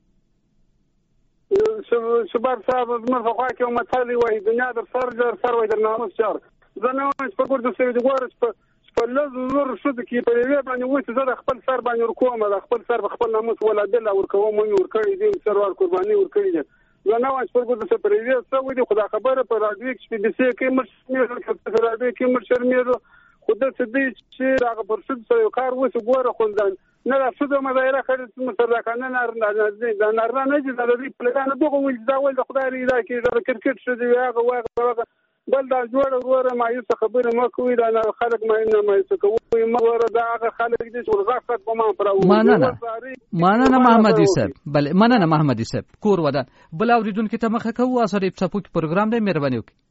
شباب صاحب زموږ په خوا کې یو متل وایي دنیا در سر وایي در ناموس جار زه نه وایم چې په ګردو سوي د ګوره چې په لږ زر ښځو کې په یوې باندې وایي چې زه د خپل سر باندې ورکوم د خپل سر په خپل ناموس ولادله ورکوم مې ورکړی دي سروار قرباني ورکړي دي زه نه وایم چې په ګردو سوي په یوې څه وایي خو دا خبره په راډیو کې په بي سي کې مړ شرمېږو په راډیو کې مړ شرمېږو خو داسې دی چې هغه پر ښځو سره یو کار وشي ګوره خو نه دا ښځو مظاهره کړې چې مسلکانه دا نارینه نه دي دا د دوی پلګانو دغه ویل دا ول د خدای رضا کې د کرکټ ښځې هغه وایي بل دا جوړ وروره مایوسه خبره مه کوئ دا خلک نه مایوسه کوئ مګر دا هغه خلک دي چې ورغښت په ما پراو مننه محمدي صاحب بله مننه محمدي صاحب کور ودان بل اوریدونکو ته مخه کوو اثر په پروګرام دی مهرباني وکړئ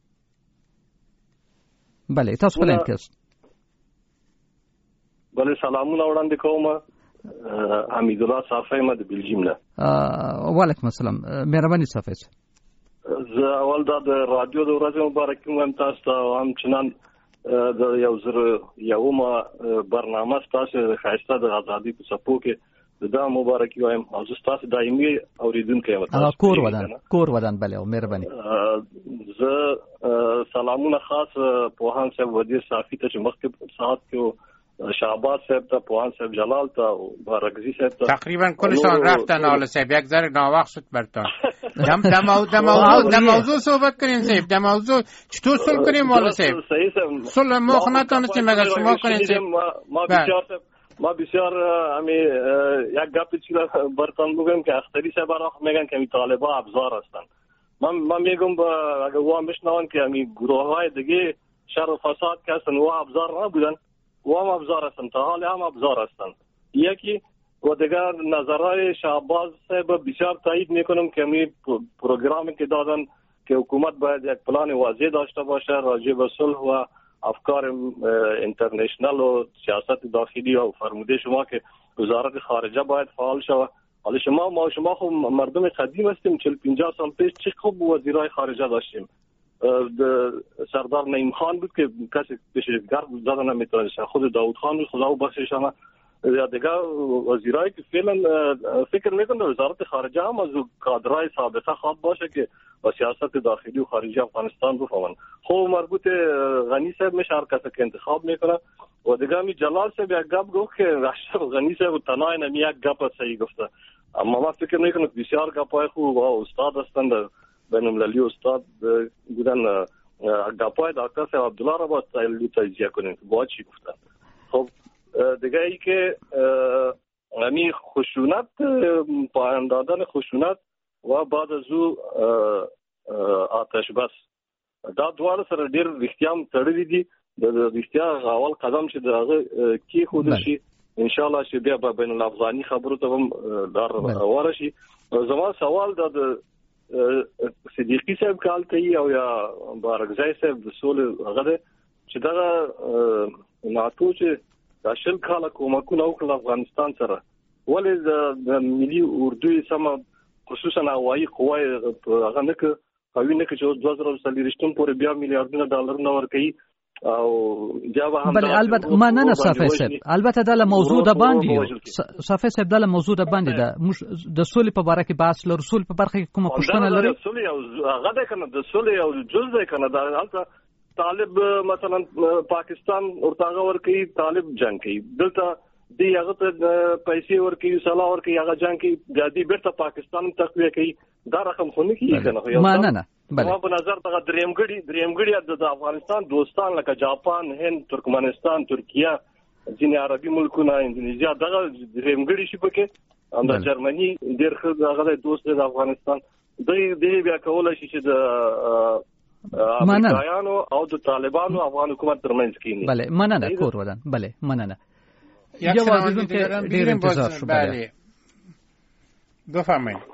بله تاسو بلند کېست بله سلامونه وړاندې کوم حمید الله صافی ما د بلجیم نه وعلیکم السلام مهرباني صافی زه اول دا د رادیو د ورځې مبارک وایم تاسو ته همچنان د یو زر یومه برنامه ستاسو د ښایسته د ازادي په څپو کې دا مبارک وایم او زه ستاسو دایمي اوریدونکی یم کور ودان بله مهرباني زه سلامونه خاص پوهان صاحب وزیر صافی ته چې مخکې ساعت کې شهباز صاحب ته پوهان صاحب جلال ته بارگزی صاحب ته تقریبا کلشان رفتن آل صاحب یک ذره ناوقت شد برتان در موضوع صحبت کنیم صاحب در موضوع چطور صلح کنیم آل صاحب صلح ما نتانستیم مگر شما کنیم صاحب ما بسیار یک گپی چیز برتان بگم که اختری صاحب را میگن که طالبا ابزار هستن من میگم اگر وام بشنوان که گروه های دیگه شر و فساد که هستن و ابزار نبودن و هم ابزار هستن تا حال هم ابزار هستن یکی و دیگر نظرهای شهباز صاحب بسیار تایید میکنم که می پروگرامی که دادن که حکومت باید یک پلان واضح داشته باشه راجع به صلح و افکار اینترنشنال و سیاست داخلی و فرموده شما که وزارت خارجه باید فعال شود. حالا شما خب مردم قدیم هستیم 40-50 سال پیش چه خوب وزیرای خارجه داشتیم. سردار نعیم خان بود که کسی پیشگرد دادن نمیتونست خود داود خان بود خدا بخشش همه یا دیگه وزیرایی که فعلا فکر میکنه وزارت خارجه هم از کادرهای سابقه خواب باشه که با سیاست داخلی و خارجی افغانستان بفهمن. خب مربوط غنی صاحب میشه هر کسی که انتخاب میکنه و دیگه می جلال صاحب یک گپ گفت که غنی صاحب تنهای نمی یک گپ صحیح گفته اما ما فکر میکنم بسیار گپای خوب و استاد هستند بین المللی استاد بودن گپای دکتر صاحب عبدالله را با تجزیه کنیم که با چی گفتن. خب دیگه ای که همی خشونت پایان دادن خشونت و بعد از او آتش بس دا دوار سره ډیر رښتیام تړلې دي د رښتیا اول قدم چې دغه کی خود شي ان شاء الله چې بیا به بین الافغاني خبرو ته هم دار ورشي. زما سوال د صدیقی صاحب کال کوي او یا بارگزای صاحب د سولې هغه چې دا ناتو چې د شل کال کومکونه وکړل افغانستان سره ولې د ملي اردوی سم خصوصا هوایي قوای هغه نه کوي نه چې 2030 پورې بیا میلیارډونه ډالرونه ورکړي او جواب هم بل البته ما نه صافي صاحب البته دا موضوع د باندې صافي صاحب دا موضوع د باندې د سولې په اړه کې بحث لرو سولې په اړه کې کومه پوښتنه لري سولې او هغه ده کنه د سولې او جز ده کنه دا البته طالب مثلا پاکستان ورتاغه ورکی طالب جنگ کوي دلته دی هغه ته پیسې ورکی صلاح ورکی هغه جنگ کوي د دې بیرته پاکستان تقویه کوي دا رقم خو نه کیږي کنه ما نه ما په نظر ته درېمګړي د افغانستان دوستان لکه جاپان هند ترکمنستان ترکیه ځینې عربي ملکونه اندونیزیا دغه درېمګړي شي پکې هم د جرمني ډېر ښه هغه دوست د افغانستان دوی بیا کولای شي چې د امریکایانو او د طالبانو افغان حکومت ترمنځ کینی بله مننه کور ودان بله مننه یک شنونده دیگرم ډېر انتظار شو بله بفرمایید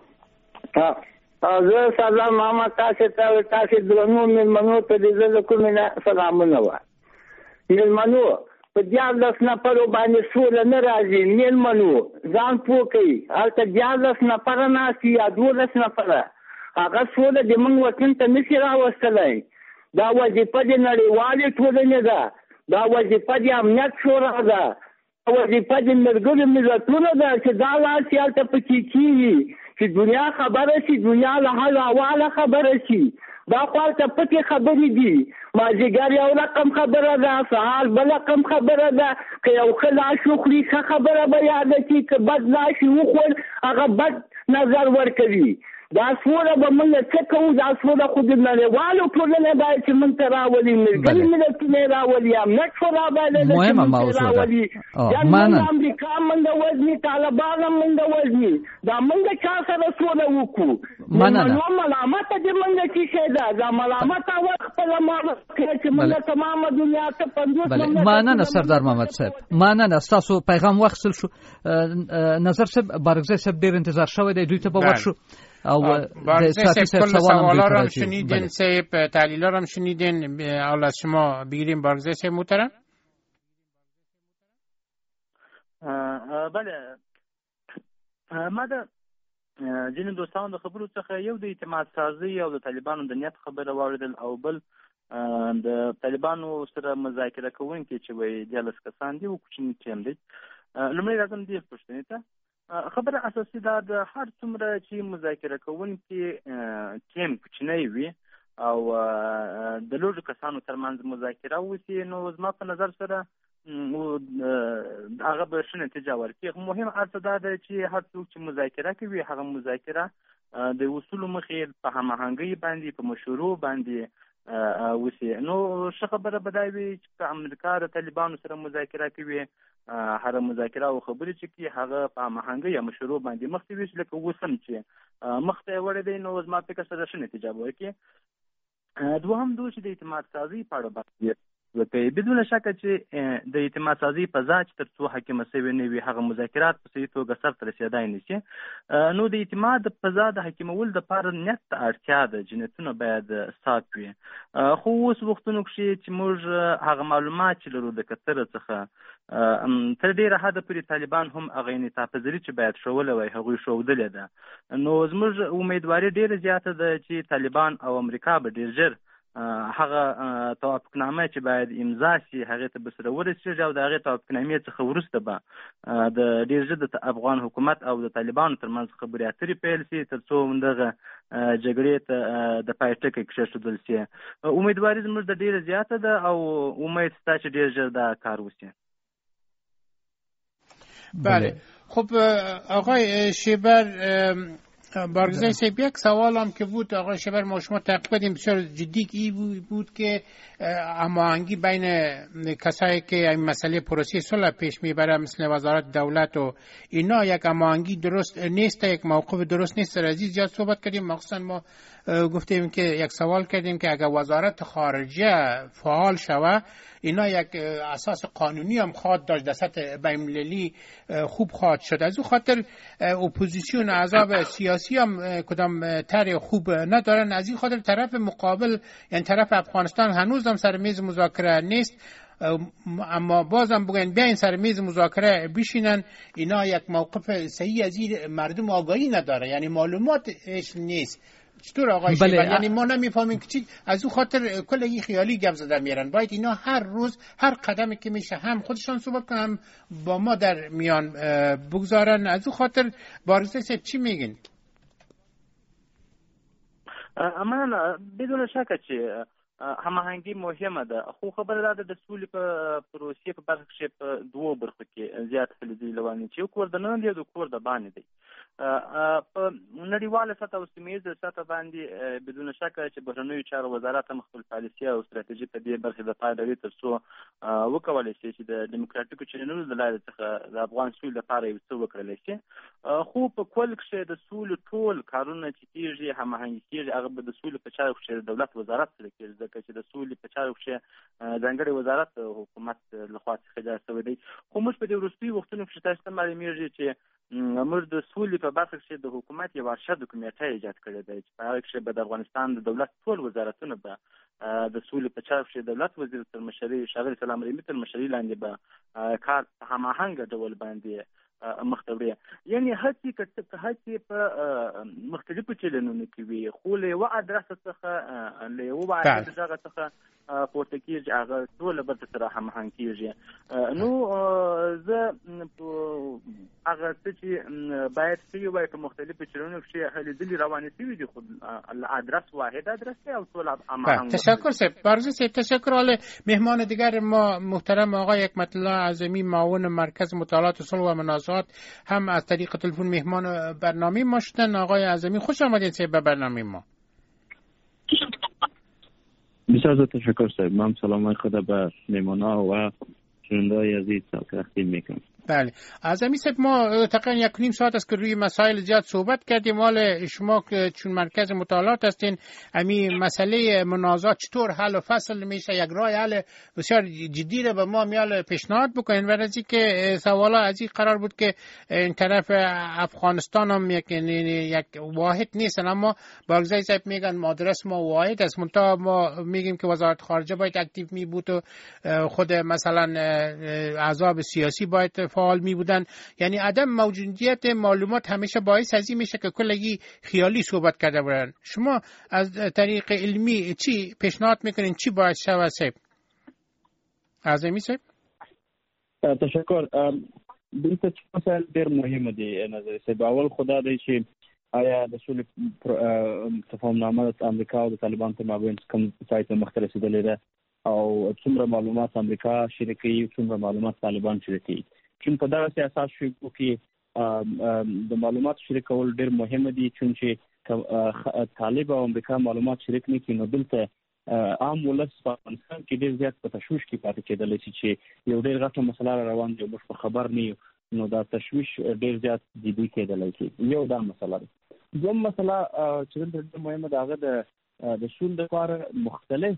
زه سلام محمد تاسو درنو مېلمنو ته د زړه کومه سلامونه وایم. مېلمنو په 14 نفرو باندې سوله نه راځي میلمنو ځان پوه کوي هلته 14 نفره ناست یا 12 نفره هغه سوله د موږ وطن ته نشي راوستلی دا وظیفه د نړیوالې ټولنې ده دا وظیفه د امنیت شورا ده دا وظیفه د ملګرو ملتونو ده چې دا لاسې هلته پکې کېږي چې دنیا خبره شي دنیا له حال احواله خبره شي دا خو هلته پټې خبرې دي مازدیګر یو رقم خبره ده سهار بل رقم خبره ده که یو ښه لاش وخوري ښه خبره به یاده کړي که بد لاش یې وخور هغه بد نظر ورکوي دا سوله به موږ څه کوو دا سوله خو د نړیوالو ټولنې باید چې موږ ته راولي ملګري ملتونه یې راولي امنیت شورا باید چې موږ ته راولي موږ امریکا موږ وزني طالبان موږ وزني دا موږ چا سره سوله وکړو نو ملامته د موږ چې شی ده دا ملامته خپله ماله چې موږ تمامه دنیا ته 50 مننه سردار محمد صاحب مننه ستاسو پیغام واخیستل شو نظر صاحب بارګزی صاحب ډېر انتظار شوی دی دوی ته به ورشو او بارگزی صاحب کل سوالا رو هم شنیدین صاحب تحلیلا رو هم شنیدین حالا از شما بگیریم بارگزی صاحب محترم بله ما د ځینې دوستانو د خبرو څخه یو د اعتماد سازي او د طالبانو د نیت خبره واورېدل او بل د طالبانو سره مذاکره کوونکي چې وایي 14 کسان دي او کوچني ټیم دی لومړی راځم دې پوښتنې ته خبره اساسي دا د هر څومره چې مذاکره کوونکي ټیم کوچنی وي او د لوړو کسانو ترمنځ مذاکره وشي نو زما په نظر سره هغه به ښه نتیجه ورکړي مهم هر څه دا ده چې هر څوک چې مذاکره کوي هغه مذاکره د اصولو مخې په هماهنګۍ باندې په مشورو باندې وشي نو ښه خبره به دا وي چې امریکا د طالبانو سره مذاکره کوي هر مذاکره او خبرې چې کی هغه په هماهنګۍ یا مشورو باندې مخ ته ویش لکه وسم چې مخ ته وړي دی نو زما فکر سره ښه نتیجه به ورکړي دوهم دوی چې د اعتماد سازي په اړه باندې وکړي بدون شک چې د اعتماد سازي په ځای چې تر څو حاکمه سوي نه وي هغه مذاکرات په صحیح توګه سرته رسېدای نه شي نو د اعتماد په ځای د حاکمول دپاره نیت ته اړتیا ده جنتونه باید صاف وي خو اوس وختونو کښې چې موږ هغه معلومات چې لرو د کتره څخه تر ډېره حده پورې طالبان هم هغه انعطاف پذیري چې باید ښوولی وای هغوی ښودلې ده نو زموږ امیدواري ډېره زیاته ده چې طالبان او امریکا به ډېر ژر هغه توافقنامه چې باید امضا شي هغې ته به سره ورسېږي او د هغې توافقنامې څخه وروسته به د ډېر ژر د افغان حکومت او د طالبانو ترمنځ خبرې اترې پیل شي تر څو دغه جګړې ته د پای ټکی کېښودل شي امیدواري زموږ د ډېره زیاته ده او امید شته چې ډېر ژر دا کار وشي بله خب آقای شیبر بارگزی صاحب یک سوال هم که بود آقای شیبر ما شما تحقیق کردیم بسیار جدی این بود که هماهنگی بین کسایی که این مسئله پروسه صلح پیش میبره مثل وزارت دولت و اینا یک هماهنگی درست نیست یک موقف درست نیست عزیز زیاد صحبت کردیم مخصوصا ما گفتیم که یک سوال کردیم که اگر وزارت خارجه فعال شوه اینا یک اساس قانونی هم خواهد داشت در سطح بین‌المللی خوب خواهد شد از اون خاطر اپوزیسیون احزاب سیاسی هم کدام طرح خوب ندارن از این خاطر طرف مقابل یعنی طرف افغانستان هنوز هم سر میز مذاکره نیست اما بازم بگن بیاین سر میز مذاکره بشینن اینا یک موقف صحیح از این مردم آگاهی نداره یعنی معلوماتش نیست چطور آقای شیبر یعنی ما نمیفهمیم که چی از اون خاطر کل این خیالی گپ زدن میرن باید اینا هر روز هر قدمی که میشه هم خودشان صحبت کنن هم با ما در میان بگذارن از اون خاطر بارگزی صاحب چی میگین اما بدون شک چې هماهنګي مهمه ده خو خبره ده د سولې په پروسې په برخه کې په دوه برخو کې زیات فلزي لواني چې کور د نن دی د کور د باندې دی په نړیواله سطح او سیمه سطح باندې بدون شک چې بهرنیو چارو وزارت هم خپل پالیسي او ستراتیژي په دې برخه د پایداري تر څو وکولای شي چې د دیموکراتیکو چینلونو د لارې څخه د افغان سولې لپاره یو څه وکړل شي خو په کل کې د سولې ټول کارونه چې کیږي هماهنګي کیږي هغه د سولې په چارو کې د دولت وزارت سره کیږي ځکه چې د سولې په چارو کې ځانګړی وزارت حکومت لخوا څخه جوړ شوی دی. خو موږ په دې وروستیو وختونو کې تاسو ته معلومیږي چې موږ د سولې په برخه کې د حکومت یو ارشد کمیټه ایجاد کړې ده چې په هغه کې به د افغانستان د دولت ټول وزارتونه به د سولې په چارو کې دولت وزیر تر مشري ښاغلي سلام رحیمي تر مشري لاندې به کار په هماهنګ ډول باندې مخته وړي. یعنې هڅې په مختلفو چلنونو کې وي، خو له یوه ادرسه څخه له یوه واحد دغه څخه پورته کېږي، هغه ټول بل سره هماهنګ کېږي. نو زه هغه څه چې باید شوي وای په مختلفو چلنونو کې هلې ځلې روانې شوي دي، خو ادرس واحد ادرس دی او ټول هماهنګ. تشکر صاحب. بارزه صاحب تشکر. حالا مهمان دیگر ما محترم آقای حکمت الله اعظمی معاون مرکز مطالعات صلح و منازعات هم از طریق تلفن مهمان برنامه ما شدن. آقای اعظمی خوش آمدید صاحب به برنامه ما. بسیار تشکر صاحب. من سلام خود به مهمان‌ها و شنونده‌های عزیز تقدیم میکنم. بله اعظمی صاحب، ما تقریبا 1.5 ساعت است که روی مسائل زیاد صحبت کردیم. حال شما که چون مرکز مطالعات هستین، همین مسئله منازعات چطور حل و فصل میشه، یک راه حل بسیار جدی رو به ما میال پیشنهاد بکنین. ورزی که سوالا از این قرار بود که این طرف افغانستان هم یک واحد نیستن، اما بارگزای صاحب میگن مدرس ما واحد است، منتها ما میگیم که وزارت خارجه باید اکتیو می بود و خود مثلا احزاب سیاسی باید فعال می بودن. یعنی عدم موجودیت معلومات همیشه باعث از این میشه که کلگی خیالی صحبت کرده بودن. شما از طریق علمی چی پیشنهاد میکنین، چی باید شود صاحب؟ اعظمی صاحب تشکر. دلته چې مسائل ډېر مهم دي نظر صاحب. اول خدا دی چې آیا د سولې تفاهمنامه د امریکا او د طالبان تر مابین کوم ځای ته مخته رسېدلې ده او څومره معلومات امریکا شریکوي، څومره معلومات طالبان شریکوي. چون په دغه اساس شو کې د معلومات شریکول ډېر مهم دي، چون چې طالب او امریکا معلومات شریک نه کړي نو دلته عام ولس په افغانستان کې ډېر زیات په تشویش کې پاتې کېدلی شي چې یو ډېر غټه مسله روان دی، موږ په خبر نه یو، نو دا تشویش ډېر زیات جدي کېدلی شي. یو دا مسله ده. دویم مسله چې دلته ډېر مهمه ده هغه د سول لپاره مختلف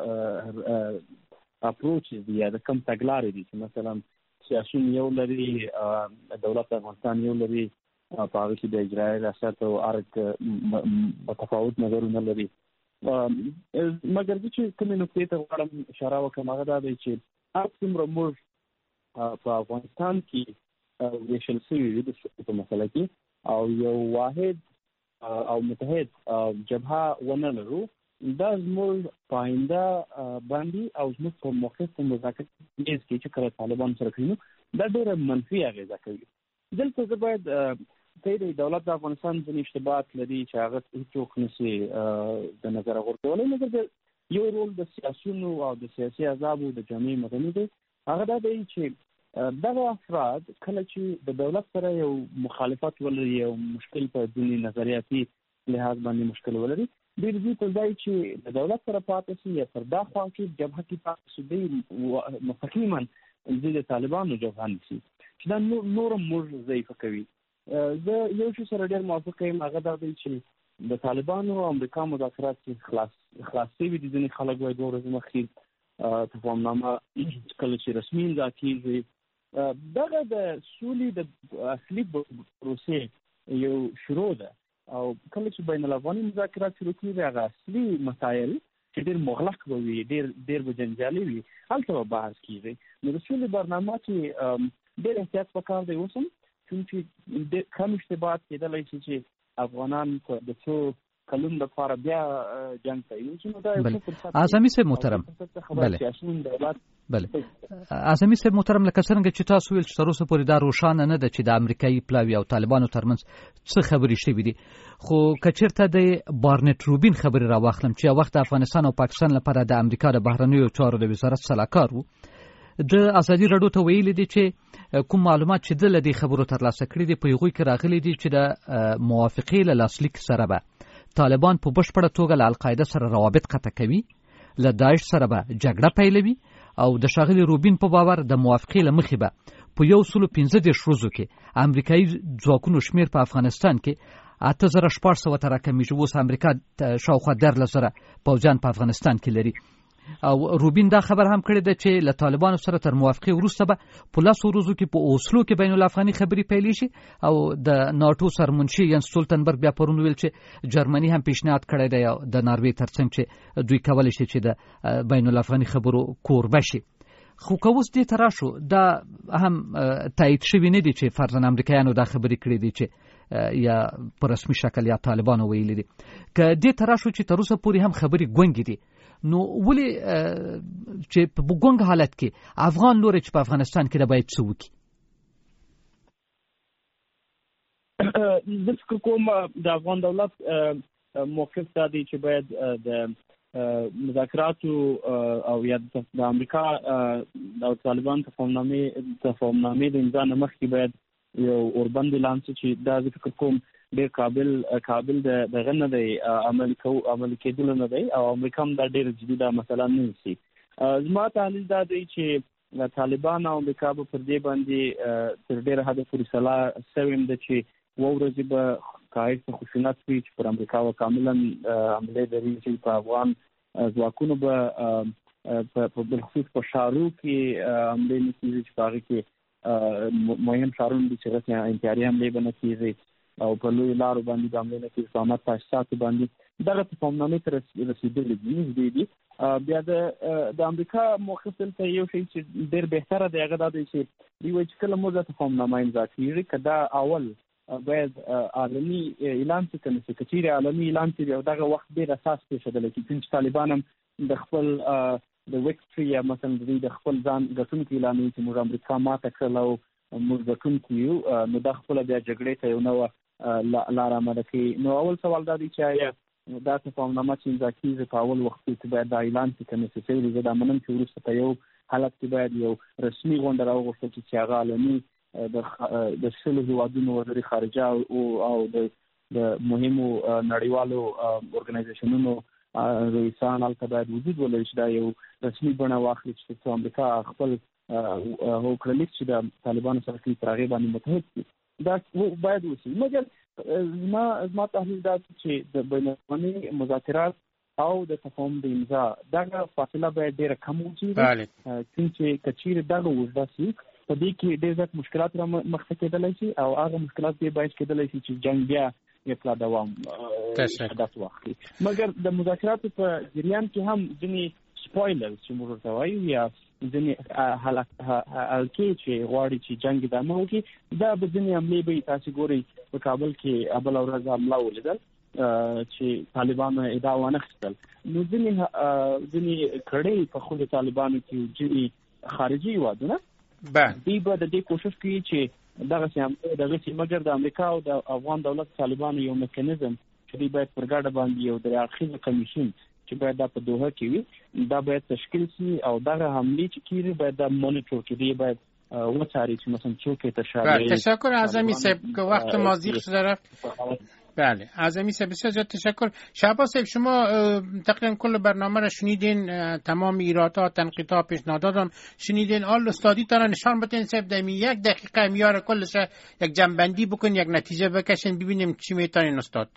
اپروچ دي یا د کم تګلارې دي چې مثلا سیاسون یو لري، دولت افغانستان یو لري، په هغه کې د اجرایي ریاست او ارګ متفاوت نظرونه لري. مګر چې کومې نقطې ته غواړم اشاره وکړم هغه دا دی چې هر څومره موږ په افغانستان کې ویشل شوي یو په مسله کې او یو واحد او متحد جبهه ونه لرو، دا زموږ په آینده باندې او زموږ په موقف په مذاکرات کې چې کله طالبان سره کوي دا ډېره منفي اغېزه کوي. دلته زه باید د دولت د افغانستان ځینې اشتباهات لري چې هغه هېڅوک نشي د نظره غورځولی، مګر یو رول د سیاسیونو او د سیاسي احزابو د جامعې مدني دی. هغه دا دی چې دغه افراد کله چې د دولت سره یو مخالفت ولري او مشکل په ځینې نظریاتي لحاظ باندې مشکل ولري، ډېر دې پر ځای چې د دولت سره پاتې شي یا پر دا خوا کې جبهه کې پاتې شي دی مستقیما د طالبانو جبهه نیسي چې دا نور موږ ضعیفه کوي. زه یو شي سره ډېر موافق یم، هغه دا دی چې د طالبانو او امریکا مذاکرات خلاص شوي دي. ځینې خلک وایي 2 ورځې مخکې تفاهمنامه کله چې رسمي امضا کېږي. دغه د سولې د اصلي پروسې یو شروع ده او کله چې بین الافغاني مذاکرات شروع کېږي هغه اصلي مسایل چې ډېر مغلق به وي، ډېر به جنجالي وي، هلته به بحث کېږي. نو د سولې برنامه کې ډېر احتیاط پکار دی اوس هم، چونکې کم اشتباهات کېدلی شي چې افغانان د څو کلونو لپاره بیا جنګ کوي. اعظمي صاحب محترم، بله اعظمي صاحب محترم، لکه څنګه چې تاسو ویل چې تر اوسه پورې دا روښانه نه ده چې د امریکایي پلاوي او طالبانو ترمنځ څه خبرې شوي دي، خو که چېرته د بارنټ روبین خبرې راواخلم چې یو وخت د افغانستان او پاکستان لپاره د امریکا د بهرنیو چارو د وزارت سلاکار و، د ازادي راډیو ته ویلي دي چې کوم معلومات چې د لدې خبرو ترلاسه کړي دي په هغوی کې راغلي دي چې د موافقې له لاسلیک سره به طالبان په بشپړه توګه له القاعده سره روابط قطع کوي، له داعش سره به جګړه پیلوي او د ښاغلي روبین په باور د موافقې له مخې به په 115 ورځو کې امریکایي ځواکونو شمیر په افغانستان کې 8400 ته راکمیږي. اوس امریکا شاوخوا 13000 پوځیان په افغانستان کې لري. او روبین دا خبر هم کړی دی چې له طالبانو سره تر موافقه وروسته به په 10 ورځو کې په اوسلو کې بین الافغاني خبرې پیل شي. او د ناتو سرمنشي ینس سټولټنبرګ بیا پرون ویل چې جرمني هم پیشنهاد کړی دی د ناروې ترڅنګ چې دوی کولی شي چې د بین الافغاني خبرو کوربه شي. خو که اوس دې ته راشو دا هم تایید شوي نه دي چې فرضاً امریکایانو دا خبرې کړې دي چې یا په رسمي شکل یا طالبانو ویلي دي. که دې ته راشو چې تر اوسه پورې هم خبرې ګونګې دي، نو ولې چې په ګونګ حالت کې افغان لوري چې په افغانستان کې دا باید څه وکړي؟ زه فکر کوم د افغان دولت موقف دا دی چې باید د مذاکراتو او یا د امریکا او طالبان تفاهمنامې د امضا نه مخکې باید یو اوربند اعلان شي چې دا زه فکر کوم ډېر قابل دغه نه دی عملي کېدلو نه دی او امریکا هم دا ډېر جدي دا مسله نه نیسي. زما تحلیل دا دی چې طالبان او امریکا به پر دې باندې تر ډېره حده پورې سلا سوي ده چې اووه ورځې به قاعد په خشونت وي چې پر امریکا به کاملا حملې دري چې په افغان ځواکونو به په بالخصوص په ښارو کې حملې نه کېږي چې په هغې کې مهم ښارونه دي چې غسې انتحاري حملې به نه کېږي او په لویو لارو باندې د حملې نه کېږي په امت تاسیساتو باندې دغه تفاهمنامې ته رسېدلي دي نږدې دي. بیا د امریکا موقف دلته یو شی چې ډېر بهتره دی هغه دا دی چې دوی وایي چې کله موږ دا تفاهمنامه امضا کېږي که دا اول باید عالمي اعلان شي که نه شي، که چیرې عالمي اعلان شي او دغه وخت ډېر اساس پرېښودلی کېږي چې طالبان هم د خپل د ویکټري یا مثلا دوی د خپل ځان ګټونکي اعلانوي چې موږ امریکا ماته کړله او موږ ګټونکي یو، نو دا خپله بیا جګړې ته یو نوه لاره اماده کوي. نو اول سوال دا دی چې آیا دا تفاهمنامه چې امضا کېږي په اول وخت کې باید دا اعلان شي که نه شي؟ زه دا منم چې وروسته په یو حالت کې باید یو رسمي غونډه راوغوښتل شي چې هغه عالمي د 100 هېوادونو وزیر خارجه او د مهمو نړیوالو ارګنایزیشنونو رئیسان هلته باید وجود ولري چې دا یو رسمي بڼه واخلي چې امریکا خپل هوکړلیک چې د طالبانو سره کوي پر هغې باندې متحد کړي. دا باید وشي. مګر زما تحلیل دا چې د بین الافغاني مذاکرات او د تفاهم د امضا دغه فاصله باید ډېره کم وچېږي، چې که چیرې دغه اوږده شي په دې کې ډېر زیات مشکلات رامخته کېدلی شي او هغه مشکلات دې باعث کېدلی شي چې جنګ بیا یې دوام هدف واخلي. مګر د مذاکراتو په جریان کې هم ځینې سپویلرز چې موږ ورته وایو یا ځینې حلقې چې غواړي چې جنګ ادامه وکړي، دا به ځینې حملې به تاسې ګورئ په کابل کې بله ورځ حمله ولیدل چې طالبانو ادعا وانخیستل. نو ځینې کړۍ په خود طالبانو کې ځینې خارجي هېوادونه دوی به د دې کوشش کوي چې دغسې مګر د امریکا او د افغان دولت طالبانو یو میکانیزم چې دوی باید پر ګډه باندې یو درې اړخیزه کمیشن چې باید دا په دوحه کې وي دا باید تشکیل شي او دغه حملې چې کېږي باید دا مونیټور کړي، باید وڅاري چې مثلا څوک یې تشابه. تشکر اعظمی صاحب که وقت ما زیغ شده رفت. بله اعظمی صاحب بسیار زیاد تشکر. شهباز صاحب شما تقریبا کل برنامه را شنیدین، تمام ایرادات تنقیدها پیشنهادات شنیدین. آل استادی تا نشان بدین صاحب دمی 1 دقیقه میاره کلش یک جنبندی بکن، یک نتیجه بکشین ببینیم چی میتونین استاد.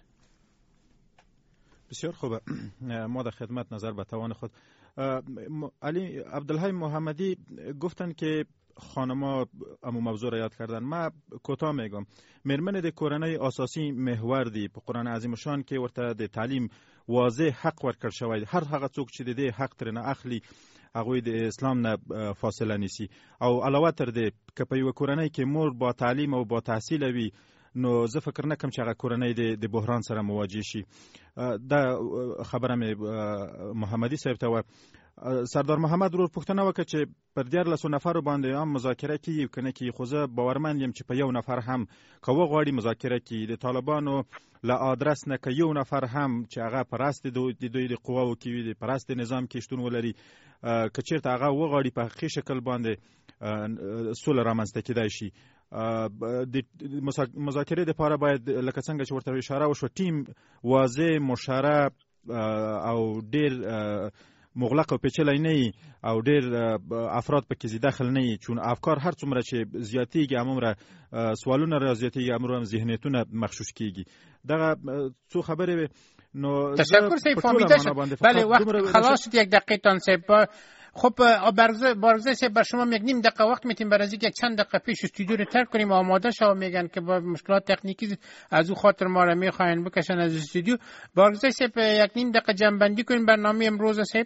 بسیار خوبه. ما در خدمت نظر به توان خود. علی عبدالحی محمدی گفتن که خانما امو موضوع را یاد کردن. ما کوتاه میگم میرمن د کورنۍ اساسی محور دی په قرآن عظیم شان کې ورته د تعلیم واضح حق ورکړ شوی. هر هغه څوک چې د دې حق ترنه اخلي هغه د اسلام نه فاصله نیسی او علاوه تر دې که په یو کورنۍ کې مور با تعلیم او با تحصیل وي نو زه فکر نکم چې هغه کورنۍ د بحران سره مواجه شي. دا خبره مې محمدي صاحب ته سردار محمد رور پوښتنه وکړه چې پر 14 نفر باندې هم مذاکره کیږي کنه کی، خو زه باورمند یم چې په یو نفر هم که وغواړي مذاکره کیږي د طالبانو له ادرس نه که یو نفر هم چې هغه پرست دوی د قواو کې وي د پرست نظام کې شتون ولري که چیرته هغه وغواړي په حقیقي شکل باندې سوله رامنځته کېدای شي. د مذاکرې لپاره باید لکه څنګه چې ورته اشاره وشو ټیم واضح مشره او ډیر مغلق او پیچلی نه او ډیر افراد پکې داخل نه، چون افکار هر څومره چې زیاتیږي همومره سوالونه را زیاتیږي، همومره هم ذهنیتونه مخشوش کیږي. دغه څو خبرې نو تشکر سید فهمیده شد. بله وقت خلاص شد، یک دقیقه تان سید. خب بارگزای سید بر شما یک نیم دقیقه وقت میتیم برای اینکه یک چند دقیقه پیش استودیو رو ترک کنیم. آماده شو میگن که با مشکلات تکنیکی از او خاطر ما رو میخواین بکشن از استودیو. بارگزای سید یک نیم دقیقه جنبندی کنیم برنامه امروز سید.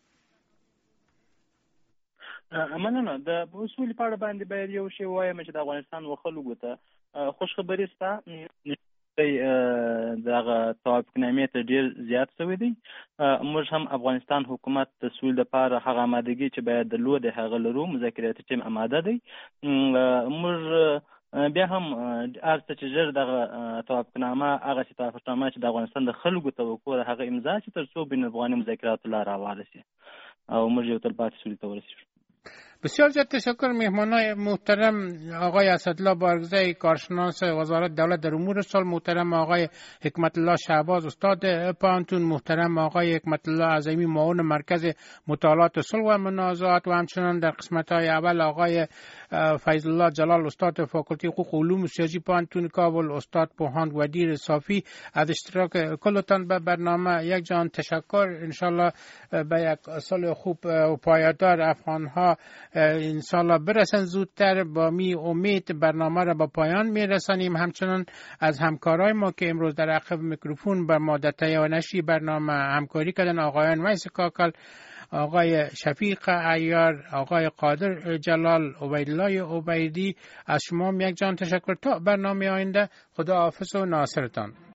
مننه. د اصول په اړه باندې باید یو شی وایم چې د افغانستان وخلکو ته خوش خبري ستا دغه توافقنامې ته ډیر زیات شوی دی. موږ هم افغانستان حکومت د سولې لپاره هغه آمادګي چې باید درلود هغه لرو، مذاکراتي ټیم آماده دی. موږ بیا هم ارڅ چې ژر دغه توافقنامه هغه توافقنامه چې د افغانستان د خلکو توقع هغه امضا چې تر څو بین افغاني مذاکرات لار هواره شي او موږ یو تلپاتې سولې ته ورسیږو. بسیار زیاد تشکر. مهمانای محترم آقای اسدالله بارگزای کارشناس وزارت دولت در امور سال، محترم آقای حکمت الله شعباز استاد پانتون، محترم آقای حکمت الله عظیمی معاون مرکز مطالعات صلح و منازعات و همچنان در قسمت‌های اول آقای فیض الله جلال استاد فاکولته حقوق و علوم سیاسی پانتون کابل، استاد پوهاند ودیر صافی از اشتراک کلتان به برنامه. یک جان تشکر. انشالله به یک سال خوب و پایدار افغان‌ها انشالله برسن زودتر. با می امید برنامه را به پایان میرسانیم. همچنان از همکارای ما که امروز در عقب میکروفون بر ماده تهیه و نشر برنامه همکاری کردن، آقایان ویس کاکل، آقای شفیق عیار، آقای قادر جلال، عبیدالله عبیدی، از شما یک جان تشکر. تا برنامه آینده خدا حافظ و ناصرتان.